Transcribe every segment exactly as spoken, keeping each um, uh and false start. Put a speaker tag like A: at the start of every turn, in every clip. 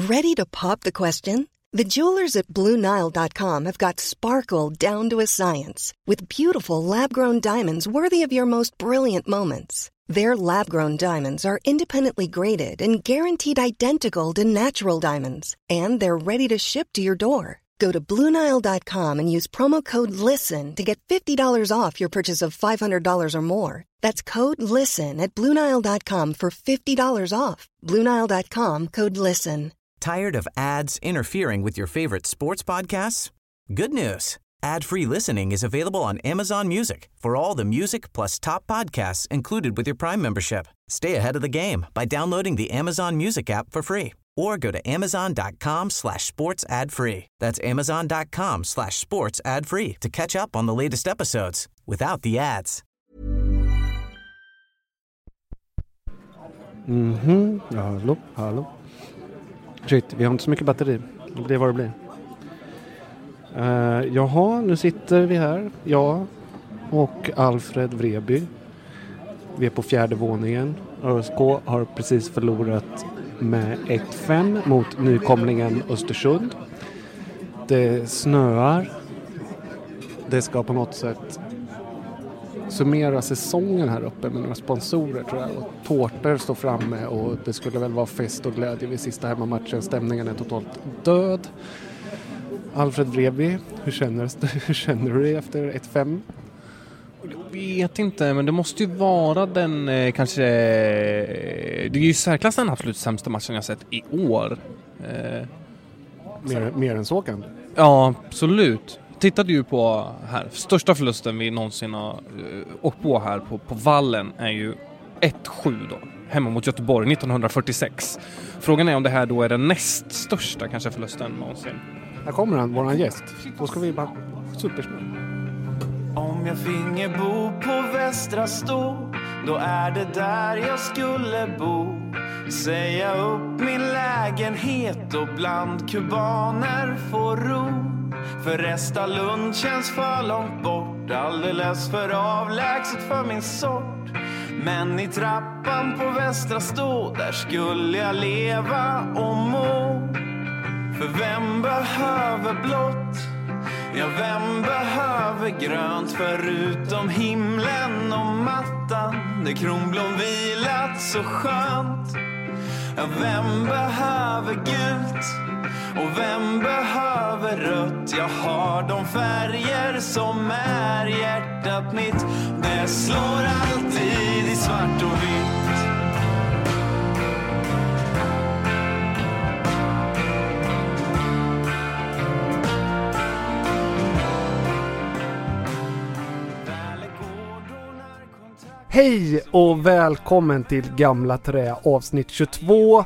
A: Ready to pop the question? The jewelers at Blue Nile dot com have got sparkle down to a science with beautiful lab-grown diamonds worthy of your most brilliant moments. Their lab-grown diamonds are independently graded and guaranteed identical to natural diamonds, and they're ready to ship to your door. Go to Blue Nile dot com and use promo code LISTEN to get fifty dollars off your purchase of five hundred dollars or more. That's code LISTEN at Blue Nile dot com for fifty dollars off. Blue Nile dot com, code LISTEN.
B: Tired of ads interfering with your favorite sports podcasts? Good news. Ad-free listening is available on Amazon Music for all the music plus top podcasts included with your Prime membership. Stay ahead of the game by downloading the Amazon Music app for free or go to amazon.com slash sports ad free. That's amazon.com slash sports ad free to catch up on the latest episodes without the ads.
C: Mhm, ja, hallå, hallå. Shit, vi har inte så mycket batteri. Det blir vad det blir. Uh, jaha, nu sitter vi här. Jag och Alfred Vreby. Vi är på fjärde våningen. ÖSK har precis förlorat med ett fem mot nykomlingen Östersund. Det snöar. Det ska på något sätt summera säsongen här uppe med några sponsorer, tror jag. Och tårtor står framme och det skulle väl vara fest och glädje vid sista hemmamatchen. Stämningen är totalt död. Alfred Vreby, hur känner, hur känner du dig efter ett fem?
D: Jag vet inte, men det måste ju vara den eh, kanske... Eh, det är ju särklass den absolut sämsta matchen jag sett i år. Eh,
C: mer, mer än så kan du?
D: Ja, absolut. Tittade ju på här, största förlusten vi någonsin har eh, åkt på här på, på Vallen är ju ett sju då. Hemma mot Göteborg nittonhundrafyrtiosex. Frågan är om det här då är den näst största kanske förlusten någonsin.
C: Här kommer han, våran gäst. Då ska vi bara supersnabbt.
E: Om jag finge bo på Västra Stå, då är det där jag skulle bo. Säga upp min lägenhet och bland kubaner få ro. För Resta Lund känns för långt bort, alldeles för avlägset för min sort. Men i trappan på Västra Stå, där skulle jag leva och må. För vem behöver blått? Ja, vem behöver grönt förutom himlen och mattan där kronblom vilat så skönt? Ja, vem behöver gult? Och vem behöver rött? Jag har de färger som är hjärtat mitt. Det slår alltid i svart och vitt.
C: Hej och välkommen till Gamla Trä avsnitt tjugotvå.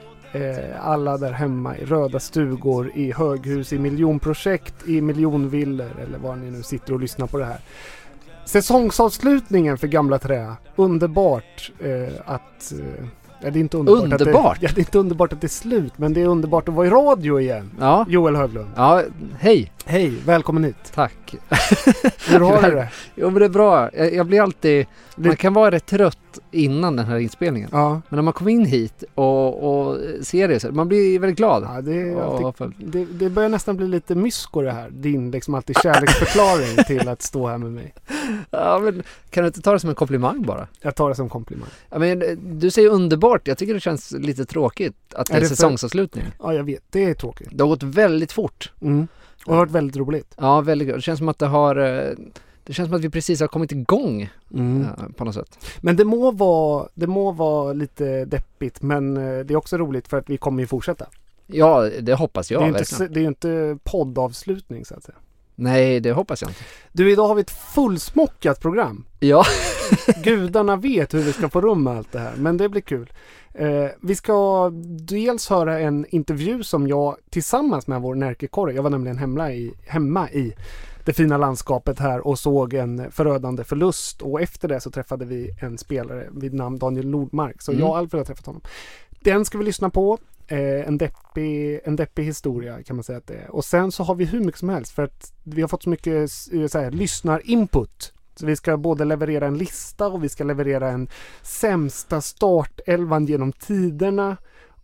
C: Eh, alla där hemma i röda stugor, i höghus, i miljonprojekt, i miljonvillor eller var ni nu sitter och lyssnar på det här. Säsongsavslutningen för Gamla Trä. Underbart eh, att... Eh, ja, det är inte underbart,
F: underbart.
C: Att det, ja, det är inte underbart att det är slut, men det är underbart att vara i radio igen.
F: Ja.
C: Joel Höglund.
F: Ja, hej.
C: Hej, välkommen hit.
F: Tack.
C: Hur har du det?
F: Jo, men det är bra. Jag, jag blir alltid... Man kan vara rätt trött innan den här inspelningen.
C: Ja.
F: Men när man kommer in hit och, och ser det så, man blir väldigt glad.
C: Ja, det, är
F: och,
C: alltid, det, det börjar nästan bli lite mysko det här. Din liksom alltid kärleksförklaring till att stå här med mig.
F: Ja, men kan du inte ta det som en komplimang bara?
C: Jag tar det som komplimang.
F: Ja, men du säger underbart. Jag tycker det känns lite tråkigt att det är, är det säsongsavslutning.
C: För... Ja, jag vet. Det är tråkigt.
F: Det har gått väldigt fort.
C: Mm. Och det har varit väldigt roligt.
F: Ja, väldigt gott. Det känns som att det har... Det känns som att vi precis har kommit igång mm. ja, på något sätt.
C: Men det må vara, det må vara lite deppigt, men det är också roligt för att vi kommer ju fortsätta.
F: Ja, det hoppas jag.
C: Det är,
F: verkligen.
C: inte, det är ju inte poddavslutning så att säga.
F: Nej, det hoppas jag inte.
C: Du, idag har vi ett fullsmockat program.
F: Ja.
C: Gudarna vet hur vi ska få rum med allt det här, men det blir kul. Eh, vi ska dels höra en intervju som jag tillsammans med vår närkekorre, jag var nämligen hemma i, hemma i det fina landskapet här och såg en förödande förlust, och efter det så träffade vi en spelare vid namn Daniel Nordmark, så mm. jag och Alfred har träffat honom. Den ska vi lyssna på. Eh, en, deppig, en deppig historia kan man säga att det är. Och sen så har vi hur mycket som helst, för att vi har fått så mycket så här, lyssnarinput. Så vi ska både leverera en lista och vi ska leverera en sämsta startelvan genom tiderna.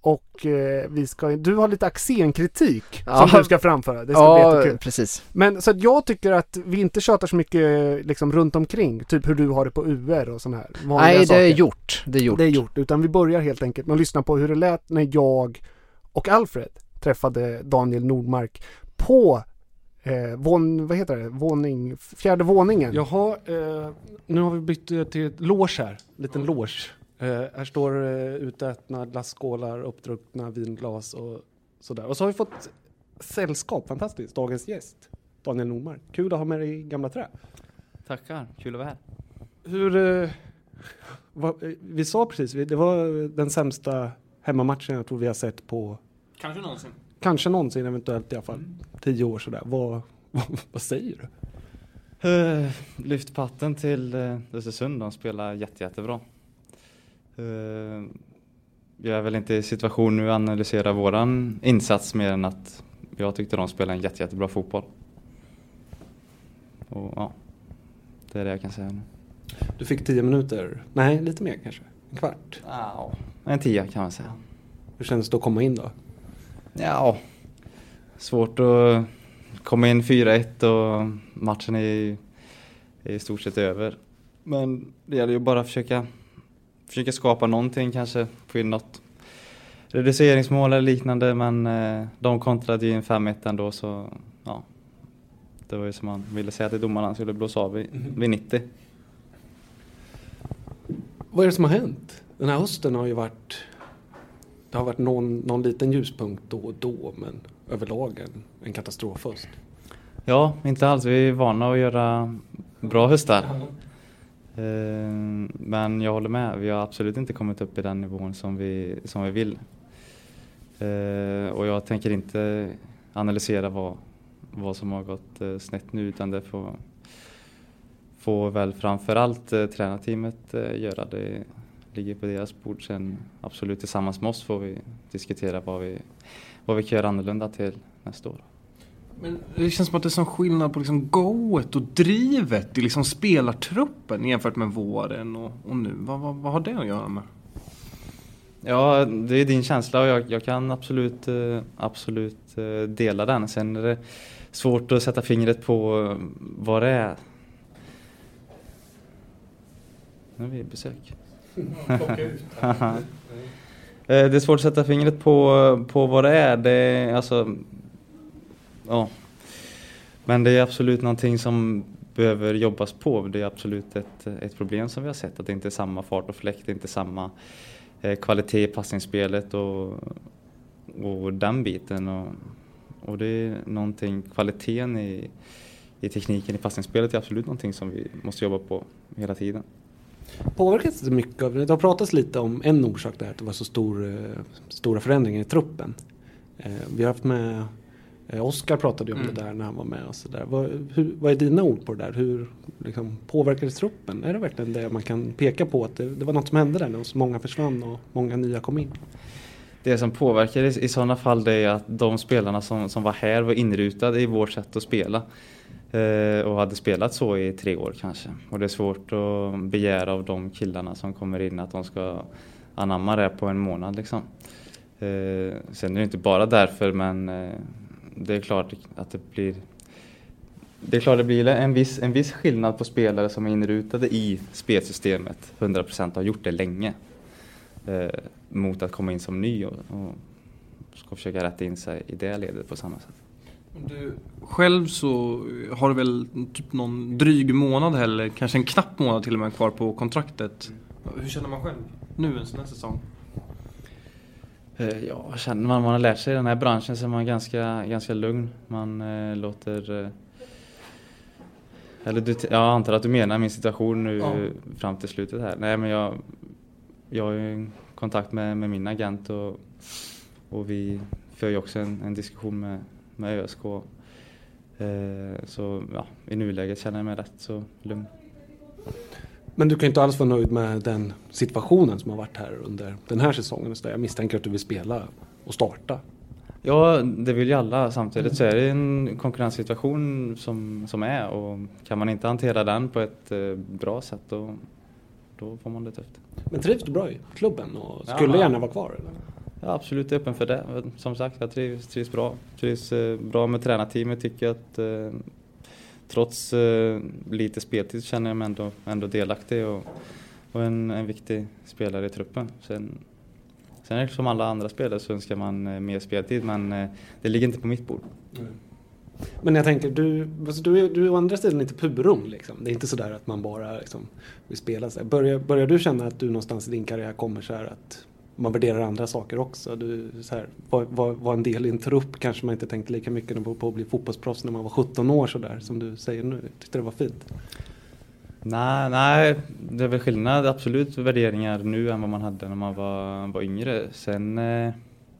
C: Och eh, vi ska, du har lite accent-kritik
F: Ja.
C: som du ska framföra. Det ska
F: Ja,
C: bli jättekul.
F: precis.
C: Men så att jag tycker att vi inte tjatar så mycket liksom, runt omkring. Typ hur du har det på U R och sån här. vanliga
F: Nej, det
C: saker.
F: är gjort. Det är gjort.
C: Det är gjort. Utan vi börjar helt enkelt med att lyssna på hur det lät när jag och Alfred träffade Daniel Nordmark på eh, vån, vad heter det? Våning, fjärde våningen. Jaha, eh, nu har vi bytt till ett loge här. Liten loge. Eh, här står eh, utätna glasskålar, uppdruckna vinglas och sådär. Och så har vi fått sällskap, fantastiskt. Dagens gäst, Daniel Nordmark. Kul att ha med dig i gamla trä.
G: Tackar, kul att vara här.
C: Hur, eh, vad, eh, vi sa precis, vi- det var den sämsta hemmamatchen jag tror vi har sett på
D: Kanske någonsin.
C: kanske någonsin, eventuellt i alla fall tio år sådär. Vad, vad, vad säger du?
G: Uh, lyft patten till uh, Östersund, de spelar jätte, jättebra. Uh, jag är väl inte i situation nu att analysera våran insats mer än att jag tyckte de spelade en jätte, jättebra fotboll. Och ja, det är det jag kan säga nu.
C: Du fick tio minuter, nej lite mer kanske, en kvart.
G: Ja, en tia kan man säga.
C: Hur kändes det att komma in då?
G: Ja, svårt att komma in fyra ett och matchen är, är i stort sett över. Men det gäller ju bara att försöka, försöka skapa någonting, kanske få in något reduceringsmål eller liknande. Men eh, de kontrade ju en fem ett ändå, så ja, det var ju som man ville säga till domarna, han skulle blåsa av vid, vid nittio.
C: Vad är det som har hänt? Den här hösten har ju varit, det har varit någon, någon liten ljuspunkt då och då, men överlag en, en katastrofhöst.
G: Ja, inte alls. Vi är vana att göra bra höstar. Eh, men jag håller med. Vi har absolut inte kommit upp i den nivån som vi, som vi vill. Eh, och jag tänker inte analysera vad, vad som har gått eh, snett nu, utan det får, får väl framförallt eh, tränarteamet eh, göra. Det ligger på deras bord. Sen absolut tillsammans med oss får vi diskutera vad vi, vad vi kan göra annorlunda till nästa år.
D: Men det känns som att det är sån skillnad på liksom goet och drivet i liksom spelartruppen jämfört med våren och, och nu. Vad, vad, vad har det att göra med?
G: Ja, det är din känsla och jag, jag kan absolut, eh, absolut eh, dela den. Sen är det svårt att sätta fingret på eh, vad det är. Nu är vi besök. Eh, det är svårt att sätta fingret på, på vad det är. Det är alltså, ja. Men det är absolut någonting som behöver jobbas på. Det är absolut ett, ett problem som vi har sett. Att det inte är samma fart och fläkt, det är inte samma eh, kvalitet i passningsspelet och, och den biten. Och, och det är någonting, kvaliteten i, i tekniken i passningsspelet är absolut någonting som vi måste jobba på hela tiden.
C: Påverkas det mycket av det? Det har pratats lite om en orsak där, att det var så stor, eh, stora förändringar i truppen. Eh, vi har haft med eh, Oskar pratade ju om
D: Mm.
C: det där när han var med och så där. Vad, hur, vad är dina ord på det där? Hur liksom, påverkades truppen? Är det verkligen det man kan peka på, att det, det var något som hände där när så många försvann och många nya kom in?
G: Det som påverkar i, i sådana fall det är att de spelarna som, som var här var inrutade i vårt sätt att spela. Eh, och hade spelat så i tre år kanske. Och det är svårt att begära av de killarna som kommer in att de ska anamma det på en månad liksom. Eh, sen är det inte bara därför, men eh, det är klart att det blir det är klart det blir en viss, en viss skillnad på spelare som är inrutade i spelsystemet, hundra procent har gjort det länge, eh, mot att komma in som ny och, och ska försöka rätta in sig i det ledet på samma sätt.
D: Du, själv så har du väl typ någon dryg månad eller kanske en knapp månad till och med kvar på kontraktet. Hur känner man själv nu en sån här säsong?
G: Eh, ja, känner man, man har lärt sig i den här branschen så är man ganska, ganska lugn. Man eh, låter... Eh, eller du, jag antar att du menar min situation nu
D: Ja.
G: fram till slutet här. Nej, men jag, jag har ju kontakt med, med min agent och, och vi för ju också en, en diskussion med, med ÖSK. Eh, så ja, i nuläget känner jag mig rätt så lugn.
C: Men du kan inte alls vara nöjd med den situationen som har varit här under den här säsongen. Så jag misstänker att du vill spela och starta.
G: Ja, det vill ju alla. Samtidigt så är det en konkurrenssituation som, som är. Och kan man inte hantera den på ett eh, bra sätt då, då får man det tufft.
C: Men trivs du bra i klubben och skulle
G: Ja.
C: gärna vara kvar? Eller?
G: Ja, absolut öppen för det. Som sagt, jag trivs, trivs bra. Trivs eh, bra med tränarteamet. Tycker att eh, trots eh, lite speltid känner jag mig ändå, ändå delaktig och, och en, en viktig spelare i truppen. Sen, sen är det som alla andra spelare så önskar man eh, mer speltid, men eh, det ligger inte på mitt bord.
C: Mm. Men jag tänker, du, alltså du, är, du är å andra sidan inte purum liksom. Det är inte så där att man bara liksom, vill spela sig. Börjar, börjar du känna att du någonstans i din karriär kommer så här att man värderar andra saker också? Du, så här, var, var, var en del i en trupp kanske man inte tänkte lika mycket på att bli fotbollsproffs när man var sjutton år så där, som du säger nu. Tyckte det var fint?
G: Nej, nej, det är väl skillnad, absolut värderingar nu än vad man hade när man var, var yngre. Sen, eh,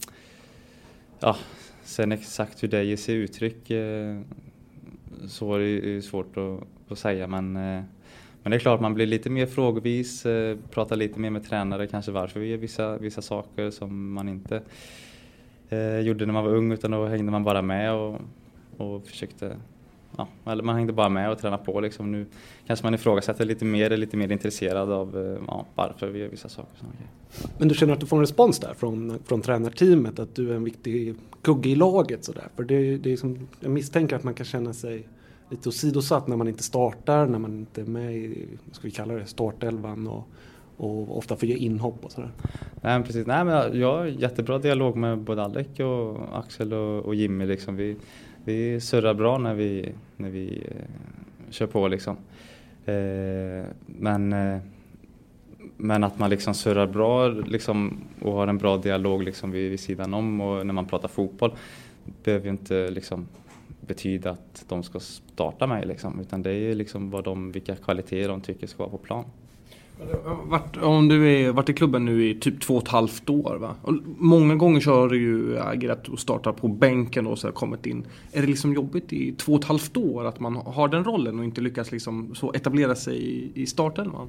G: ja, sen exakt hur det ger sig uttryck eh, så är det ju svårt att, att säga, men, eh, men det är klart man blir lite mer frågvis, eh, pratar lite mer med tränare kanske varför vi gör vissa, vissa saker som man inte eh, gjorde när man var ung, utan då hängde man bara med och, och försökte. Ja, eller man hängde bara med och tränade på liksom. Nu kanske man ifrågasätter lite mer, är lite mer intresserad av ja, varför vi gör vissa saker.
C: Men du känner att du får en respons där från, från tränarteamet, att du är en viktig kugge i laget så där? För det, det är som, jag misstänker att man kan känna sig lite åsidosatt när man inte startar, när man inte är med i, vad ska vi kalla det, startelvan och, och ofta får ge inhopp och sådär.
G: Nej, men precis. Nej, men jag har jättebra dialog med både Alec och Axel och, och Jimmy liksom. Vi Vi surrar bra när vi, när vi eh, kör på liksom. Eh, men, eh, men att man liksom surrar bra liksom, och har en bra dialog liksom, vid, vid sidan om och när man pratar fotboll behöver ju inte liksom, betyda att de ska starta mig liksom, utan det är ju liksom vad de, vilka kvaliteter de tycker ska vara på plan.
D: Vart, om du är varit i klubben nu i typ två och ett halvt år va? Och många gånger så har du ju agerat och startat på bänken och så har kommit in. Är det liksom jobbigt i två och ett halvt år att man har den rollen och inte lyckas liksom så etablera sig i, i startelvan?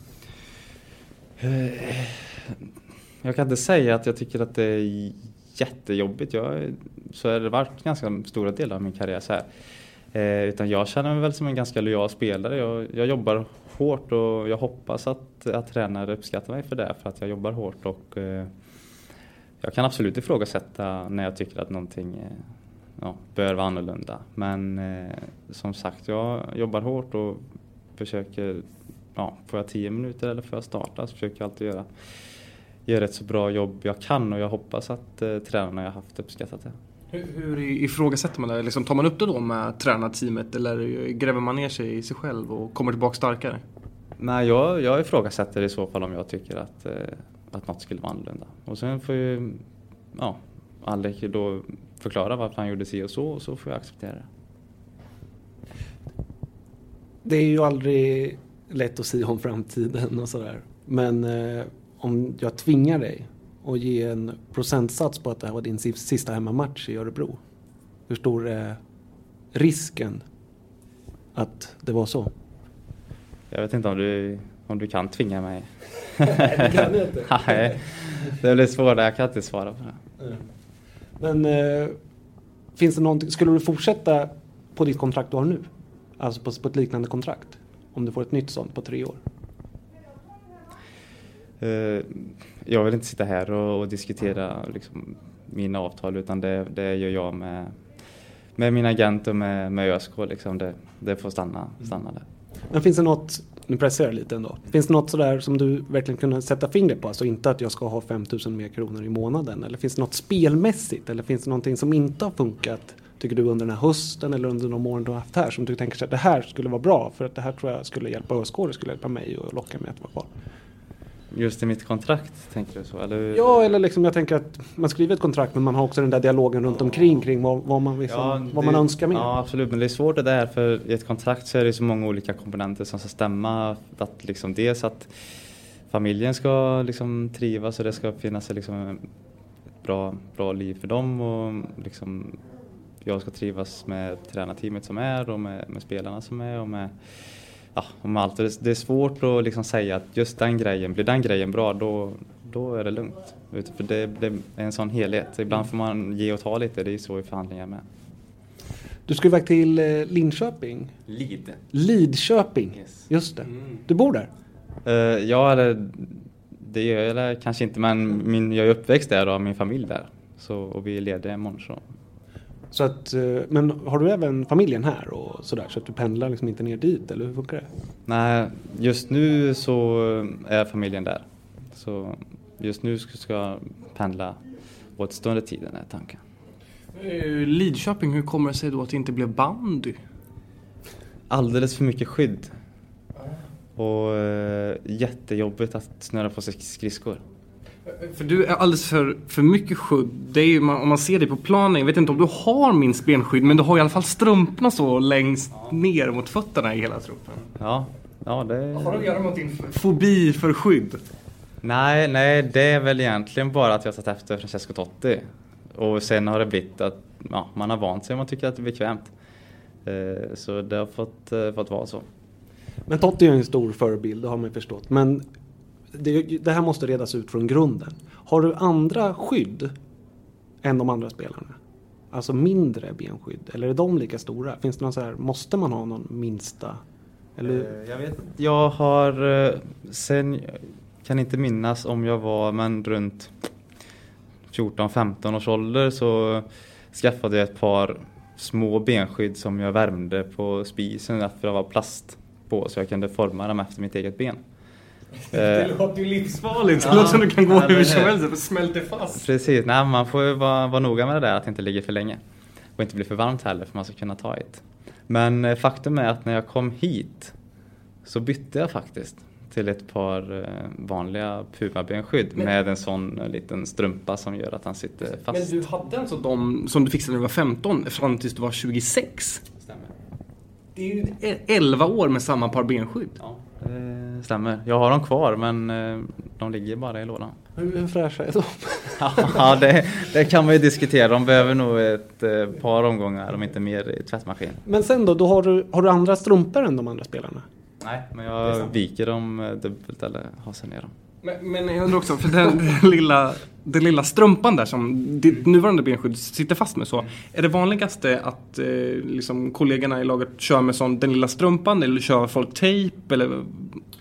G: Jag kan inte säga att jag tycker att det är jättejobbigt. Jag, så har det varit ganska stora delar av min karriär så här. Eh, utan jag känner mig väl som en ganska lojal spelare. Jag, jag jobbar hårt och jag hoppas att, att tränare uppskattar mig för det, för att jag jobbar hårt och eh, jag kan absolut ifrågasätta när jag tycker att någonting eh, ja, bör vara annorlunda. Men eh, som sagt, jag jobbar hårt och försöker, ja, får jag tio minuter eller får jag starta så försöker jag alltid göra, göra ett så bra jobb jag kan och jag hoppas att eh, tränarna jag haft uppskattat det.
D: Hur, hur ifrågasätter man det? Liksom, tar man upp det då med tränarteamet eller gräver man ner sig i sig själv och kommer tillbaka starkare?
G: Nej, jag, jag ifrågasätter i så fall om jag tycker att, eh, att något skulle vara annorlunda. Och sen får ju ja, Alec då förklara varför han gjorde sig och så, och så får jag acceptera det.
C: Det är ju aldrig lätt att säga om framtiden och sådär. Men eh, om jag tvingar dig och ge en procentsats på att det här var din sista hemmamatch i Örebro. Hur stor är risken att det var så?
G: Jag vet inte om du, om du kan tvinga mig.
C: Nej, det kan jag inte.
G: Nej, det blir svårt. Jag kan inte svara på det.
C: Mm. Men eh, finns det någonting, skulle du fortsätta på ditt kontrakt du har nu? Alltså på, på ett liknande kontrakt? Om du får ett nytt sånt på tre år?
G: Uh, jag vill inte sitta här och, och diskutera liksom, mina avtal, utan det, det gör jag med, med min agent och med, med ÖSK. Liksom. Det, det får stanna, stanna där.
C: Men finns det något, nu pressar jag lite ändå, finns det något sådär som du verkligen kunde sätta fingret på? Alltså inte att jag ska ha fem tusen mer kronor i månaden. Eller finns det något spelmässigt? Eller finns det någonting som inte har funkat, tycker du, under den här hösten eller under de åren du har haft här, som du tänker sig att det här skulle vara bra för att det här tror jag skulle hjälpa ÖSK, det skulle hjälpa mig och locka mig att vara kvar?
G: Just i mitt kontrakt, tänker du så? Eller?
C: Ja, eller liksom jag tänker att man skriver ett kontrakt, men man har också den där dialogen runt omkring kring vad, vad, man, liksom,
G: ja, det,
C: vad man önskar med.
G: Ja, absolut. Men det är svårt det där, för i ett kontrakt så är det så många olika komponenter som ska stämma. Att liksom dels att familjen ska liksom trivas och det ska finnas liksom ett bra, bra liv för dem. Och liksom jag ska trivas med tränarteamet som är och med, med spelarna som är och med... Ja, om allt. Det är svårt att liksom säga att just den grejen, blir den grejen bra, då, då är det lugnt. För det, det är en sån helhet. Ibland får man ge och ta lite, det är så i förhandlingar med.
C: Du ska iväg till Linköping.
G: Lid.
C: Lidköping,
G: Yes.
C: Just det.
G: Mm.
C: Du bor där?
G: Uh, ja, eller det gör jag kanske inte, men min, jag är uppväxt där och har min familj där. Så, och vi är lediga imorgon. Så.
C: Så att, men har du även familjen här och sådär, så att du pendlar liksom inte ner dit, eller hur funkar det?
G: Nej, just nu så är familjen där. Så just nu ska jag pendla återstående tiden är tanken.
D: Lidköping, hur kommer det sig då att det inte blev bandy?
G: Alldeles för mycket skydd. Och eh, jättejobbigt att snöra på sig skridskor.
D: För du är alldeles för, för mycket skydd. Det är ju, om man ser dig på planen, jag vet inte om du har minst benskydd, men du har i alla fall strumporna så längst ner mot fötterna i hela truppen.
G: Ja, ja det...
D: Har du att göra mot din fobi för skydd?
G: Nej, nej, det är väl egentligen bara att jag har tagit efter Francesco Totti. Och sen har det blivit att ja, man har vant sig och man tycker att det är bekvämt. Eh, så det har fått, eh, fått vara så.
C: Men Totti är en stor förebild, det har man förstått. Men det, det här måste redas ut från grunden. Har du andra skydd än de andra spelarna? Alltså mindre benskydd? Eller är de lika stora? Finns det någon så här, måste man ha någon minsta? Eller?
G: Jag vet, jag har sen, kan inte minnas om jag var, men runt fjorton femton års ålder så skaffade jag ett par små benskydd som jag värmde på spisen för att det var plast på, så jag kunde forma dem efter mitt eget ben.
D: Det låter ju livsfarligt. Det låter som du kan gå hur som helst och smälter fast.
G: Precis, nej, man får ju vara, vara noga med det där att det inte ligger för länge. Och inte bli för varmt heller för man ska kunna ta ett. Men faktum är att när jag kom hit så bytte jag faktiskt till ett par vanliga Puma-benskydd med en sån liten strumpa som gör att han sitter fast.
D: Men du hade alltså de som du fixade när du var femton fram tills du var tjugosex?
G: Stämmer.
D: Det är ju elva år med samma par benskydd.
G: Ja, det stämmer. Jag har dem kvar, men de ligger bara i lådan.
C: Hur fräscha är de?
G: Ja, det, det kan man ju diskutera. De behöver nog ett par omgångar, om inte mer, i tvättmaskin.
C: Men sen då, då har, du, har du andra strumpor än de andra spelarna?
G: Nej, men jag viker dem dubbelt eller hasar ner dem.
D: Men, men jag undrar också, för den, den, lilla, den lilla strumpan där som ditt nuvarande benskydd sitter fast med så. Är det vanligaste att eh, liksom, kollegorna i laget kör med sån, den lilla strumpan, eller kör folk tejp? Eller? Uh,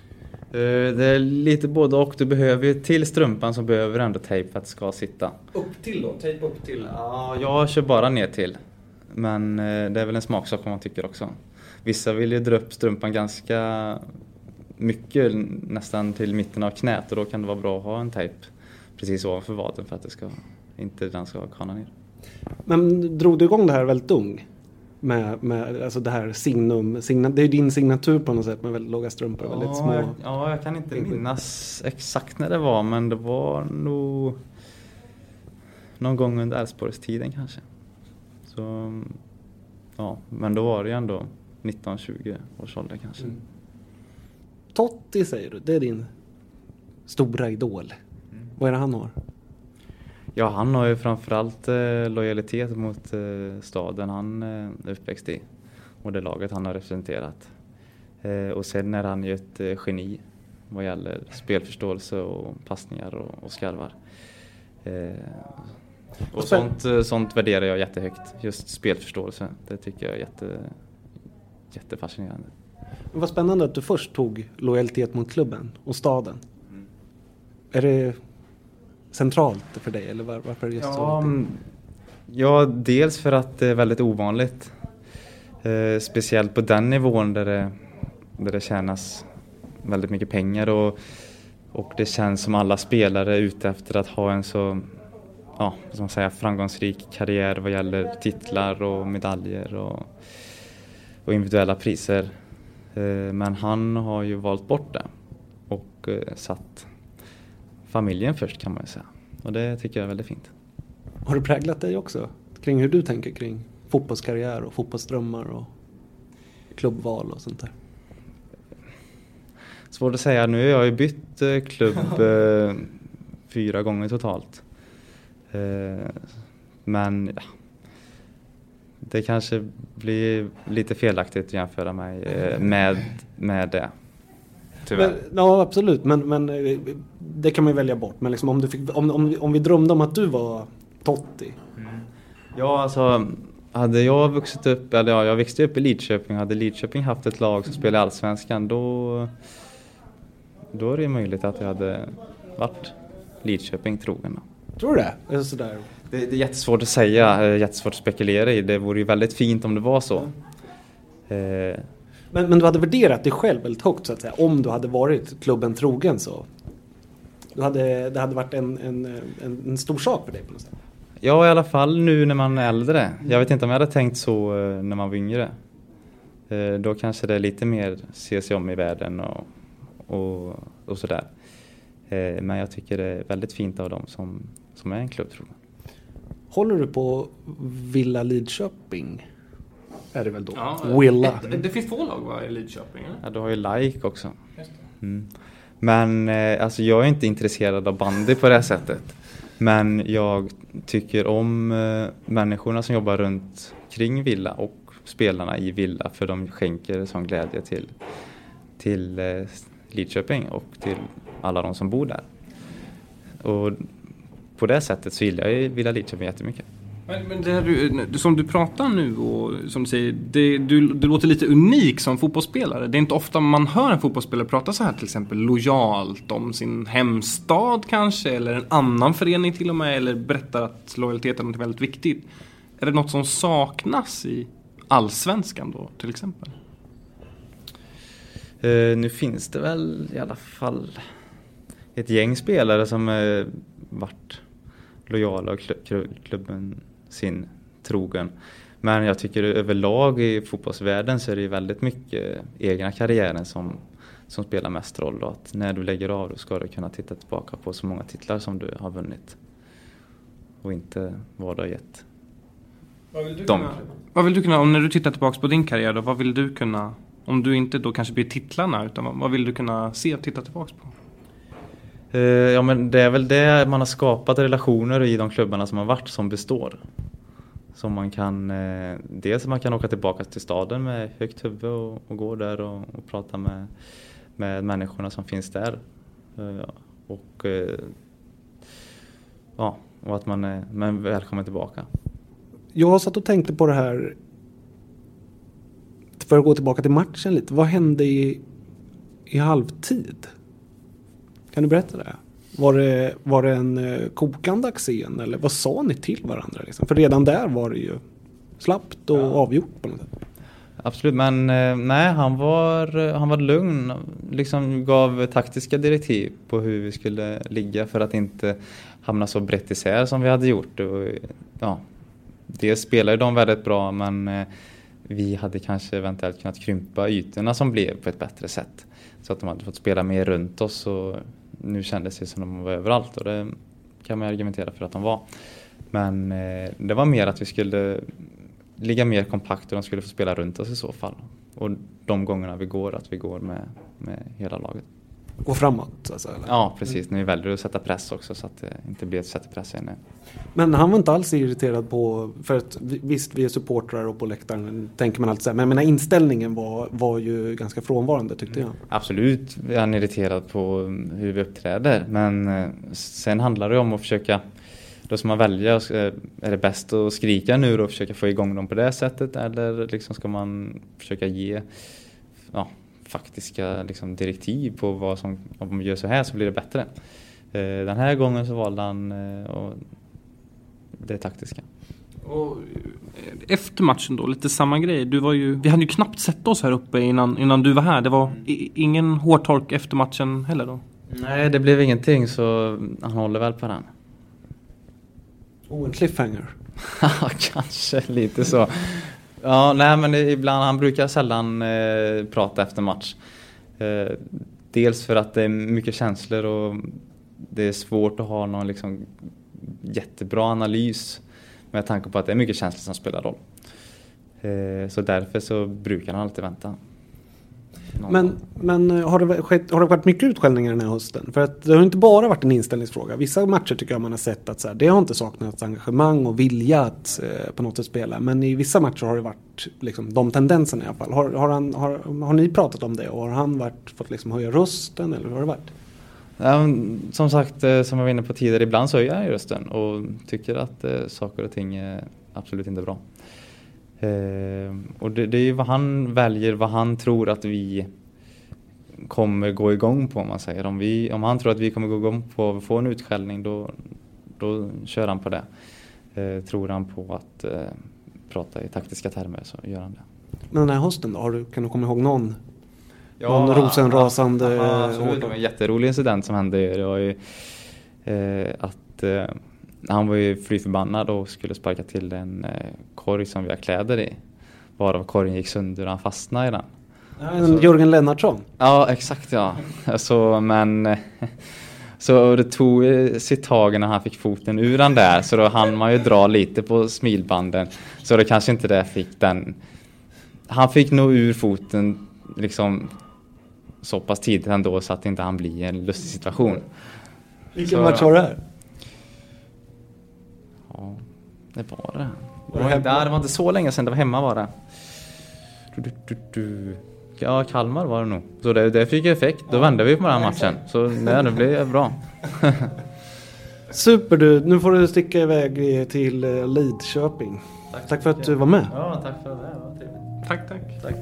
G: det är lite både och. Du behöver ju till strumpan så behöver du ändå tejp för att det ska sitta.
D: Upp till då? Tejp upp till?
G: Ja, jag kör bara ner till. Men eh, det är väl en smaksak om man tycker också. Vissa vill ju dra upp strumpan ganska mycket, nästan till mitten av knät, och då kan det vara bra att ha en tejp precis ovanför vaden för att det ska, inte den ska kana ner.
C: Men drog du igång det här väldigt ung? Med, med alltså det här signum, signa, det är ju din signatur på något sätt med väldigt låga strumpor, ja, väldigt små.
G: Jag, ja, jag kan inte minnas exakt när det var, men det var nog någon gång under Älvsborgstiden kanske. Så ja, men då var det ju ändå nitton tjugo års ålder kanske. Mm.
C: Totti säger du, det är din stora idol. Mm. Vad är det han har?
G: Ja, han har ju framförallt eh, lojalitet mot eh, staden han eh, är uppväxt i. Och det laget han har representerat. Eh, och sen är han ju ett eh, geni vad gäller spelförståelse och passningar och, och skarvar. Eh, och sånt, eh, sånt värderar jag jättehögt. Just spelförståelse, det tycker jag är jätte, jättefascinerande.
C: Vad spännande att du först tog lojalitet mot klubben och staden. Mm. Är det centralt för dig, eller var, varför är det just
G: ja,
C: så?
G: Ja, dels för att det är väldigt ovanligt. Eh, speciellt på den nivån där det, där det tjänas väldigt mycket pengar och, och det känns som alla spelare är ute efter att ha en så ja, vad ska man säga, framgångsrik karriär vad gäller titlar och medaljer och, och individuella priser. Men han har ju valt bort det och satt familjen först, kan man ju säga. Och det tycker jag är väldigt fint.
C: Har det präglat dig också kring hur du tänker kring fotbollskarriär och fotbollsdrömmar och klubbval och sånt där?
G: Svårt att säga. Nu har jag ju bytt klubb fyra gånger totalt. Men ja, det kanske blir lite felaktigt att jämföra mig med, med det. Tyvärr.
C: Men, ja, absolut. Men, men det kan man ju välja bort. Men liksom, om, du fick, om, om, om vi drömde om att du var Totti.
G: Mm. Ja, alltså hade jag vuxit upp, eller ja, jag växte upp i Lidköping. Hade Lidköping haft ett lag som spelade allsvenskan, då, då är det möjligt att jag hade varit Lidköping trogen. Då.
C: Tror du det? Är det sådär?
G: Det, det är jättesvårt att säga, jättesvårt att spekulera i. Det vore ju väldigt fint om det var så. Mm. Eh.
C: Men, men du hade värderat dig själv väldigt högt så att säga. Om du hade varit klubben trogen så. Du hade, det hade varit en, en, en, en stor sak för dig på något sätt.
G: Ja, i alla fall nu när man är äldre. Jag vet inte om jag hade tänkt så när man var yngre. Eh, då kanske det är lite mer se sig om i världen och, och, och sådär. Eh, men jag tycker det är väldigt fint av dem som, som är en klubbtrogen.
C: Håller du på Villa Lidköping? Är det väl då?
D: Ja,
C: Villa.
D: Det, det finns två lag va, i Lidköping? Eller?
G: Ja, du har ju Like också. Mm. Men eh, alltså jag är inte intresserad av bandy på det här sättet. Men jag tycker om eh, människorna som jobbar runt kring Villa och spelarna i Villa. För de skänker sån glädje till, till eh, Lidköping och till alla de som bor där. Och på det sättet så gillar jag Villa Lidköping jättemycket. Men,
D: men det här du, som du pratar nu och som du säger, det, du, du låter lite unik som fotbollsspelare. Det är inte ofta man hör en fotbollsspelare prata så här till exempel lojalt om sin hemstad kanske, eller en annan förening till och med, eller berättar att lojalitet är något väldigt viktigt. Är det något som saknas i allsvenskan då till exempel?
G: Uh, nu finns det väl i alla fall ett gäng spelare som uh, varit lojala och kl- klubben sin trogen. Men jag tycker överlag i fotbollsvärlden så är det väldigt mycket egna karriären som, som spelar mest roll. Då. Att när du lägger av då ska du kunna titta tillbaka på så många titlar som du har vunnit. Och inte vad du har gett.
D: Vad vill du kunna, vad vill du kunna, om när du tittar tillbaka på din karriär då, vad vill du kunna, om du inte då kanske blir titlarna, utan vad vill du kunna se och titta tillbaka på?
G: Ja, men det är väl det man har skapat relationer i de klubbarna som har varit som består. Som man kan, dels man kan åka tillbaka till staden med högt huvud och, och gå där och, och prata med, med människorna som finns där. Och, ja, och att man är men välkommen tillbaka.
C: Jag har satt och tänkte på det här för att gå tillbaka till matchen lite. Vad hände i, i halvtid? Kan du berätta det? Var det, var det en uh, kokande scen eller vad sa ni till varandra? Liksom? För redan där var det ju slappt och ja. avgjort på något sätt.
G: Absolut, men uh, nej, han var, han var lugn. Liksom gav taktiska direktiv på hur vi skulle ligga för att inte hamna så brett isär som vi hade gjort. Och, ja, det spelade de väldigt bra, men uh, vi hade kanske eventuellt kunnat krympa ytorna som blev på ett bättre sätt. Så att de hade fått spela mer runt oss och nu kändes det som de var överallt och det kan man argumentera för att de var. Men eh, det var mer att vi skulle ligga mer kompakt och de skulle få spela runt oss i så fall. Och de gångerna vi går, att vi går med, med hela laget.
C: Gå framåt alltså, eller?
G: Ja, precis. När vi väljer att sätta press också så att det inte blir ett sätt press inne.
C: Men han var inte alls irriterad på, för att visst vi är supportrar och på läktaren tänker man alltid så här, men jag menar, inställningen var, var ju ganska frånvarande tyckte jag.
G: Absolut är han irriterad på hur vi uppträder, men sen handlar det om att försöka, då ska man välja, är det bäst att skrika nu och försöka få igång dem på det sättet, eller liksom ska man försöka ge, ja, faktiska liksom, direktiv på vad som, om vi gör så här så blir det bättre. Eh, den här gången så valde han eh, och det taktiska.
D: Och efter matchen då, lite samma grej. Du var ju, vi hade ju knappt sett oss här uppe innan, innan du var här. Det var i, ingen hårtork efter matchen heller då?
G: Nej, det blev ingenting så han håller väl på den.
C: Oh, en cliffhanger.
G: Ja, kanske lite så. Ja, nej men ibland, han brukar sällan eh, prata efter match. Eh, dels för att det är mycket känslor och det är svårt att ha någon liksom jättebra analys med tanke på att det är mycket känslor som spelar roll. Eh, så därför så brukar han alltid vänta.
C: Men, men har, det skett, har det varit mycket utskällningar den här hösten? För att det har inte bara varit en inställningsfråga. Vissa matcher tycker jag man har sett att så här, det har inte saknats engagemang och vilja att eh, på något sätt spela. Men i vissa matcher har det varit liksom, de tendenserna i alla fall. Har, har, han, har, har ni pratat om det? Och har han varit, fått liksom höja rösten eller vad har det varit?
G: Ja, som sagt, som jag var inne på tidigare, ibland så höjer jag rösten och tycker att eh, saker och ting är absolut inte bra. Eh, och det, det är ju vad han väljer, vad han tror att vi kommer gå igång på, om man säger. Om, vi, om han tror att vi kommer gå igång på att få en utskällning, då, då kör han på det. Eh, tror han på att eh, prata i taktiska termer, så gör han det.
C: Men den här hösten då, har du, kan du komma ihåg någon,
G: ja,
C: någon rosenrasande...
G: Ja, absolut. Det var en jätterolig incident som hände. Det var ju eh, att eh, han var ju fly förbannad och skulle sparka till en eh, korg som vi har kläder i. Varav korgen gick sönder och han fastnade i den.
C: Ja, en Jörgen Lennartsson.
G: Ja, exakt, ja. Så, men... Så det tog sitt tag när han fick foten ur den där. Så då hann man ju dra lite på smilbanden. Så det kanske inte det fick den... Han fick nog ur foten liksom så pass tidigt ändå så att inte han blir en lustig situation.
C: Vilken match var det här?
G: Ja, det var det. Det var, där, det var inte så länge sedan, det var hemma var det. Du, du, du, du. Ja, Kalmar var det nog. Så det, det fick effekt. Då vände vi på den här matchen. Så nej, det blev bra.
C: Super du. Nu får du sticka iväg till Lidköping. Tack, tack för att du var med.
G: Ja, tack för det. Det var trevligt.
D: Tack, tack.
G: Tack.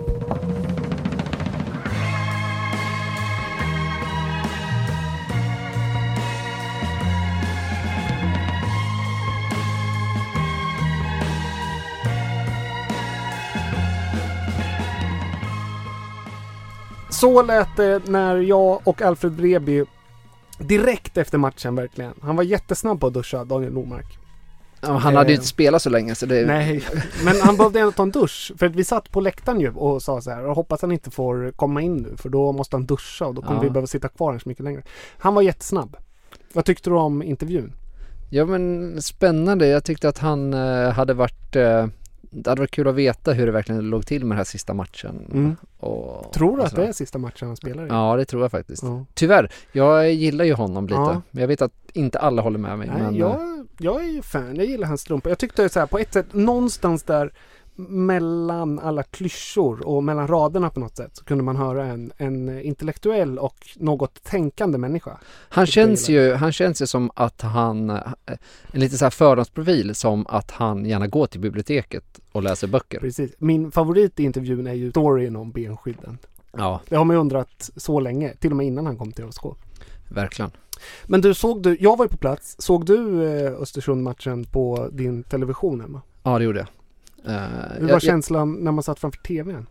C: Så lät det när jag och Alfred Vreby direkt efter matchen verkligen. Han var jättesnabb på att duscha, Daniel Normark.
F: Ja, han hade ju inte spelat så länge så det...
C: Nej, men han behövde ändå ta en dusch. För att vi satt på läktaren ju och sa så här, och hoppas han inte får komma in nu, för då måste han duscha och då kommer ja. vi behöva sitta kvar så mycket längre. Han var jättesnabb. Vad tyckte du om intervjun?
F: Ja, men spännande. Jag tyckte att han eh, hade varit... Eh, det hade varit kul att veta hur det verkligen låg till med den här sista matchen.
C: Mm.
F: Och,
C: tror du
F: och
C: att det är sista matchen han spelar i?
F: Ja, det tror jag faktiskt.
C: Ja.
F: Tyvärr, jag gillar ju honom lite.
C: Ja.
F: Men jag vet att inte alla håller med mig.
C: Nej,
F: men,
C: jag, jag är ju fan, jag gillar hans strumpor. Jag tyckte så här, på ett sätt, någonstans där mellan alla klyschor och mellan raderna på något sätt så kunde man höra en, en intellektuell och något tänkande människa.
F: Han känns ju han känns ju som att han en lite så här fördomsprofil, som att han gärna går till biblioteket och läser böcker.
C: Precis. Min favorit i intervjun är ju storyn om benskydden.
F: Ja.
C: Det har man ju undrat så länge, till och med innan han kom till Örebro.
F: Verkligen.
C: Men du, såg du, jag var ju på plats, såg du eh, Östersund-matchen på din television hemma?
F: Ja, det gjorde jag. Uh,
C: Hur var jag, känslan när man satt framför tvn?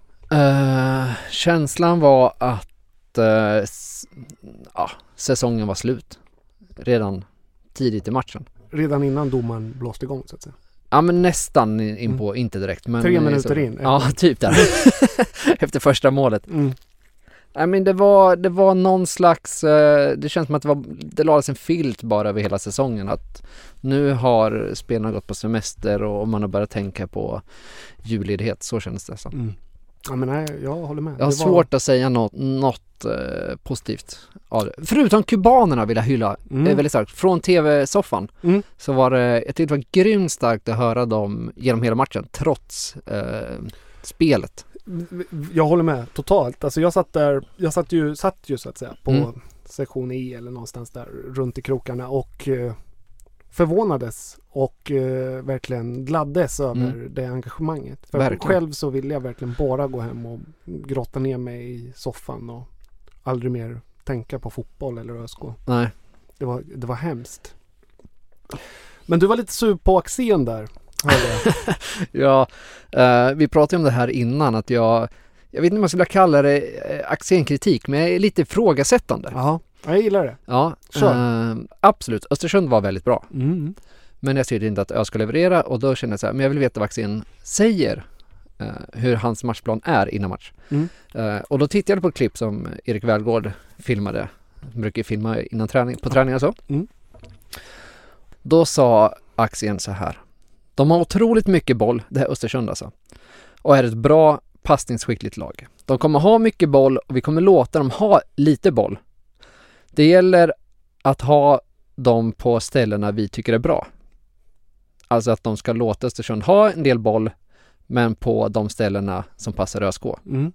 F: Uh, känslan var att uh, s- ja, säsongen var slut redan tidigt i matchen.
C: Redan innan domaren blåste igång så att säga.
F: Ja, men nästan in på, mm. inte direkt. Men
C: Tre minuter
F: så,
C: in.
F: Ja, typ där. Efter första målet.
C: Mm.
F: I mean, det var det var någon slags uh, det känns som att det var det lades en filt bara över hela säsongen, att nu har spelarna gått på semester och man har börjat tänka på julledighet, så känns det som.
C: Mm. Ja, men nej, jag håller med.
F: Jag har
C: det
F: svårt
C: var...
F: att säga något, något uh, positivt av det. Förutom kubanerna vill jag hylla.
C: Mm.
F: Det är väldigt starkt. Från tv-soffan
C: mm.
F: så var det, jag tyckte det var grymt starkt att höra dem genom hela matchen trots uh, spelet.
C: Jag håller med totalt. Alltså jag satt där, jag satt ju, satt ju så att säga på
F: Mm.
C: sektion E eller någonstans där runt i krokarna och eh, förvånades och eh, verkligen gladdes över
F: Mm.
C: det engagemanget. För
F: Verkligen.
C: själv så ville jag verkligen bara gå hem och grotta ner mig i soffan och aldrig mer tänka på fotboll eller ÖSK.
F: Nej.
C: Det var, det var hemskt. Men du var lite sur på Axén där.
F: Ja, uh, vi pratade om det här innan, att jag jag vet inte om jag skulle kalla det uh, Axén-kritik, men jag är lite ifrågasättande.
C: Ja, jag gillar det.
F: Ja, uh, absolut. Östersund var väldigt bra.
C: Mm.
F: Men jag tyckte inte att jag ska leverera, och då kände jag så här, men jag vill veta vad Axén säger, uh, hur hans matchplan är innan match.
C: Mm.
F: Uh, och då tittade jag på ett klipp som Erik Välgård filmade. Han brukar filma innan träning, på träning och så.
C: Mm.
F: Då sa Axén så här: de har otroligt mycket boll, det här Östersund alltså, och är ett bra passningsskickligt lag. De kommer ha mycket boll och vi kommer låta dem ha lite boll. Det gäller att ha dem på ställena vi tycker är bra. Alltså att de ska låta Östersund ha en del boll, men på de ställena som passar ÖSK.
C: Mm.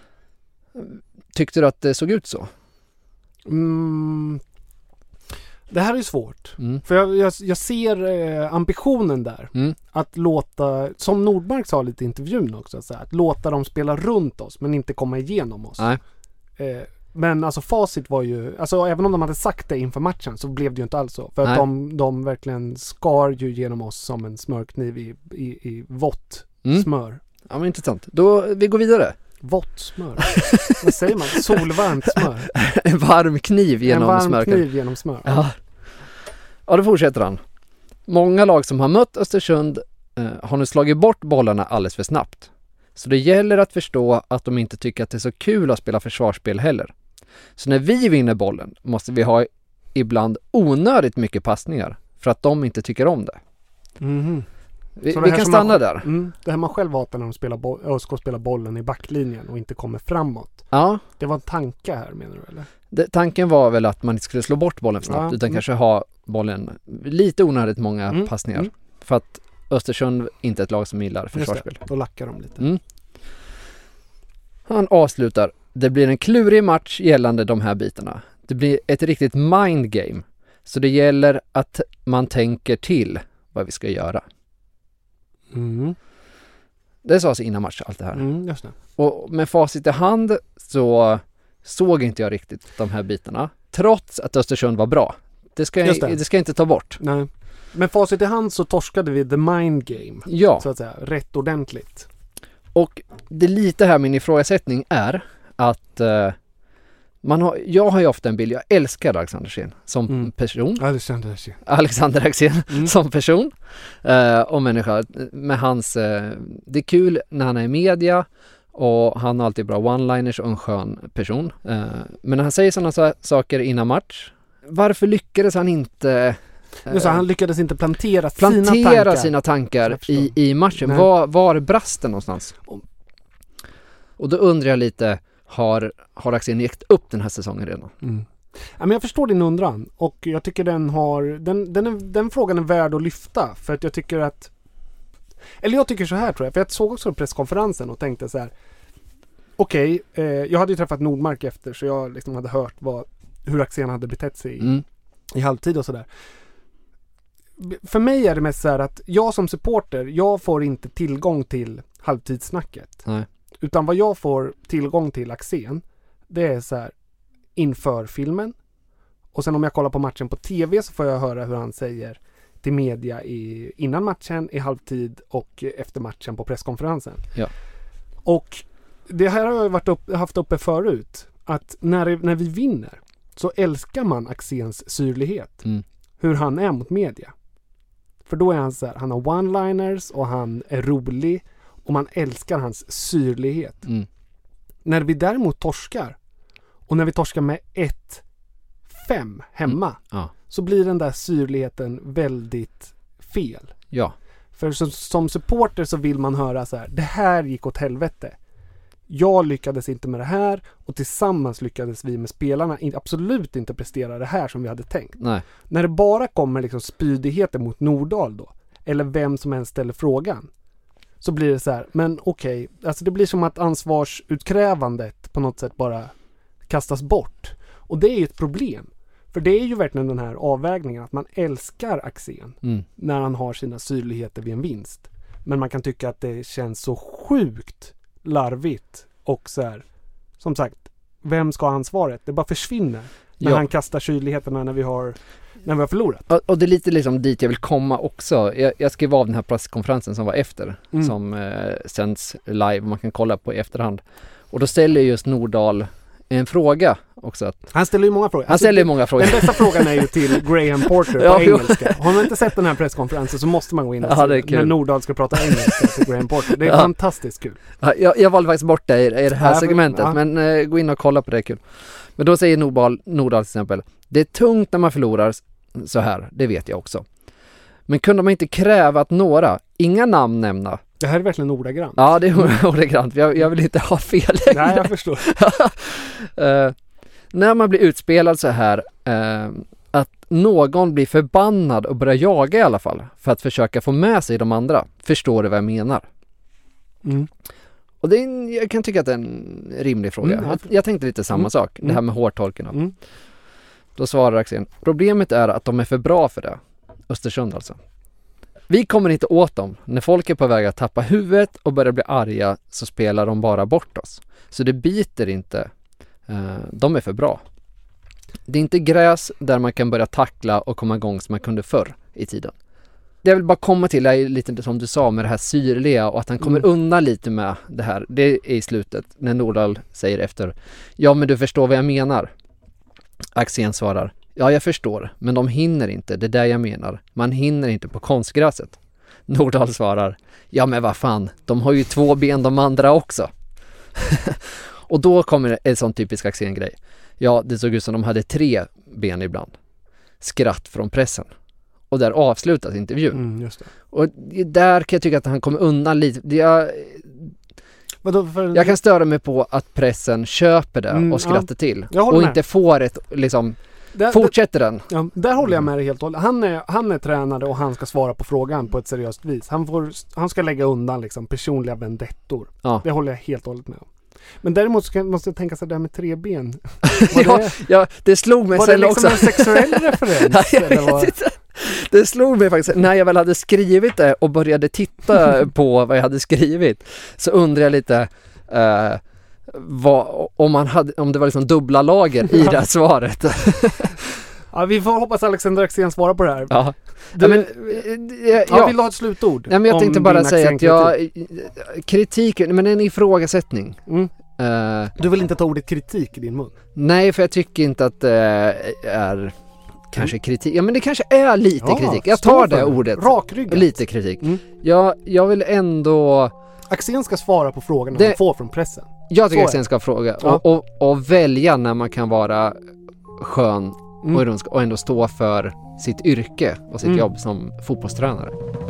F: Tyckte du att det såg ut så?
C: Mm. Det här är svårt.
F: Mm.
C: För jag, jag, jag ser eh, ambitionen där.
F: Mm.
C: Att låta, som Nordmark sa lite i intervjun också, så här, att låta dem spela runt oss men inte komma igenom oss.
F: Nej.
C: Eh, men alltså facit var ju, alltså även om de hade sagt det inför matchen så blev det ju inte alls så. För
F: Nej.
C: att de, de verkligen skar ju genom oss som en smörkniv i, i, i vått
F: Mm.
C: smör.
F: Ja, men intressant. Då, vi går vidare.
C: Vått smör. Vad säger man? Solvarmt smör.
F: En varm kniv genom
C: en varm
F: smörkan.
C: kniv genom smör.
F: Ja. Ja, då fortsätter han. Många lag som har mött Östersund eh, har nu slagit bort bollarna alldeles för snabbt. Så det gäller att förstå att de inte tycker att det är så kul att spela försvarsspel heller. Så när vi vinner bollen måste vi ha ibland onödigt mycket passningar för att de inte tycker om det.
C: Mhm.
F: Vi,
C: Så det
F: vi
C: här
F: kan
C: som
F: stanna
C: man,
F: där.
C: Mm, det här man själv hatar när de spelar bo- ÖSK spelar bollen i backlinjen och inte kommer framåt.
F: Ja,
C: Det var en tanke här, menar du, eller?
F: det, tanken var väl att man inte skulle slå bort bollen för snabbt
C: Ja,
F: utan
C: mm.
F: kanske ha bollen lite onödigt många
C: Mm,
F: passningar.
C: mm.
F: För att Östersund inte är ett lag som gillar försvarsspel.
C: Just det, då lackar de lite.
F: Mm. Han avslutar. Det blir en klurig match gällande de här bitarna. Det blir ett riktigt mind game. Så det gäller att man tänker till vad vi ska göra.
C: Mm.
F: Det sades innan match, allt det här.
C: Mm, just det.
F: Och med facit i hand så såg inte jag riktigt de här bitarna. Trots att Östersund var bra. Det ska,
C: Just
F: jag,
C: det.
F: det ska jag inte ta bort.
C: Nej. Men facit i hand så torskade vi the mind game.
F: Ja,
C: Så att säga, rätt ordentligt.
F: och det är lite här min ifrågasättning är att eh, man har, jag har ju ofta en bild, jag älskar Alexander Axén som
C: Mm.
F: person.
C: Ja, det kändes ju.
F: Alexander Axén
C: Mm.
F: som person eh, och människa med hans, eh, det är kul när han är i media och han har alltid bra one-liners och en skön person. Eh, men när han säger sådana sa- saker innan match, varför lyckades han inte eh,
C: Just det, han lyckades inte plantera,
F: plantera
C: sina tankar.
F: sina tankar
C: Jag förstår.
F: i, i matchen?
C: Nej.
F: Var, var brast det någonstans? Och då undrar jag lite, har, har Axén gett upp den här säsongen redan?
C: Mm. Ja, men jag förstår din undran och jag tycker den har den, den, är, den frågan är värd att lyfta för att jag tycker att eller jag tycker så här tror jag, för jag såg också presskonferensen och tänkte så här okej, okay, eh, jag hade ju träffat Nordmark efter så jag liksom hade hört vad, hur Axén hade betett sig i,
F: Mm.
C: i halvtid och sådär. För mig är det mest så här att jag som supporter, jag får inte tillgång till halvtidssnacket.
F: Nej.
C: Utan vad jag får tillgång till Axén, det är så här inför filmen. Och sen om jag kollar på matchen på tv så får jag höra hur han säger till media i, innan matchen, i halvtid och efter matchen på presskonferensen.
F: Ja.
C: Och det här har jag varit upp, haft uppe förut. Att när, när vi vinner så älskar man Axéns syrlighet.
F: Mm.
C: Hur han är mot media. För då är han så här, han har one-liners och han är rolig. Och man älskar hans syrlighet.
F: Mm.
C: När vi däremot torskar och när vi torskar med ett fem hemma
F: Mm. Ja.
C: så blir den där syrligheten väldigt fel.
F: Ja.
C: För som, som supporter så vill man höra så här, det här gick åt helvete. Jag lyckades inte med det här och tillsammans lyckades vi med spelarna in, absolut inte prestera det här som vi hade tänkt.
F: Nej.
C: När det bara kommer liksom spydigheter mot Nordahl då, eller vem som än ställer frågan, så blir det så här, men okej, okay, alltså det blir som att ansvarsutkrävandet på något sätt bara kastas bort. Och det är ju ett problem. För det är ju verkligen den här avvägningen att man älskar Axén
F: Mm.
C: när han har sina syrligheter vid en vinst. Men man kan tycka att det känns så sjukt larvigt och så här, som sagt, vem ska ha ansvaret? Det bara försvinner när
F: Ja.
C: han kastar syrligheterna när vi har när vi har förlorat.
F: Och, och det är lite liksom dit jag vill komma också. Jag, jag skrev av den här presskonferensen som var efter.
C: Mm.
F: Som eh, sänds live. Man kan kolla på i efterhand. Och då ställer just Nordahl en fråga också. Att,
C: Han ställer ju många frågor.
F: han ställer ju många frågor.
C: Den bästa frågan är ju till Graham Porter på
F: Ja, jo.
C: engelska. Har man inte sett den här presskonferensen så måste man gå in och
F: Ja,
C: se
F: det är kul.
C: när Nordahl ska prata engelska till Graham Porter. Det är
F: Ja.
C: fantastiskt kul.
F: Ja, Jag, jag valde faktiskt bort det i, i det här
C: Ja, för-
F: segmentet.
C: ja.
F: Men eh, gå in och kolla på det, är kul. Men då säger Nordahl, Nordahl till exempel. Det är tungt när man förlorar så här. Det vet jag också. Men kunde man inte kräva att några, inga namn nämna.
C: Det här är verkligen ordagrant.
F: Ja, det är ordagrant. Jag, jag vill inte ha fel.
C: Nej, jag förstår.
F: Eh, när man blir utspelad så här eh, att någon blir förbannad och börjar jaga i alla fall för att försöka få med sig de andra. Förstår du vad jag menar?
C: Mm.
F: Och det är en, jag kan tycka att det är en rimlig fråga.
C: Mm,
F: jag, jag tänkte lite samma
C: Mm.
F: sak. Det här med hårtorken.
C: Mm.
F: Då Då svarar Axén, problemet är att de är för bra för det. Östersund alltså. Vi kommer inte åt dem. När folk är på väg att tappa huvudet och börjar bli arga så spelar de bara bort oss. Så det biter inte. Uh, de är för bra. Det är inte gräs där man kan börja tackla och komma igång som man kunde förr i tiden. Det jag vill bara komma till är lite som du sa med det här syrliga och att han kommer mm. undan lite med det här. Det är i slutet när Nordahl säger efter, ja men du förstår vad jag menar. Axén svarar, ja jag förstår, men de hinner inte, det är det jag menar. Man hinner inte på konstgräset. Nordahl svarar, ja men vad fan, de har ju två ben de andra också. Och då kommer en sån typisk Axén-grej. Ja, det såg ut som de hade tre ben ibland. Skratt från pressen. Och där avslutas intervjun.
C: Mm, just det.
F: Och där kan jag tycka att han kommer undan lite. Jag,
C: Vadå, för...
F: jag kan störa mig på att pressen köper det mm, och skrattar ja. till. Och med. Inte får ett, liksom, där, fortsätter där, den.
C: Ja, där håller jag med dig helt och hållet. Han är, han är tränare och han ska svara på frågan på ett seriöst vis. Han, får, han ska lägga undan liksom, personliga vendettor. Ja. Det håller jag helt och hållet med om. Men däremot så kan, måste jag tänka sig det här med tre ben.
F: ja, det, ja, det slog mig
C: var
F: sen
C: det liksom
F: också.
C: en sexuell referens?
F: Nej, jag vet inte. Det slog mig faktiskt. När jag väl hade skrivit det och började titta på vad jag hade skrivit så undrar jag lite uh, vad, om, man hade, om det var liksom dubbla lager i det här svaret.
C: Ja, vi får hoppas Alexander Axén svarar på det här.
F: Ja.
C: Du,
F: ja, men,
C: ja, jag vill ha ett slutord.
F: Ja, men jag tänkte bara säga att jag kritik, men en ifrågasättning. Mm. Uh,
C: du vill inte ta ordet kritik i din mun?
F: Nej, för jag tycker inte att det uh, är kanske kritik. Ja, men det kanske är lite ja, kritik. Jag tar det ordet.
C: Rakryggat.
F: Lite kritik. Mm. Jag, jag vill ändå...
C: Axén ska svara på frågorna det... han får från pressen.
F: Jag tycker Axén ska fråga. Ja. Och, och, och välja när man kan vara skön mm. och, och ändå stå för sitt yrke och sitt mm. jobb som fotbollstränare.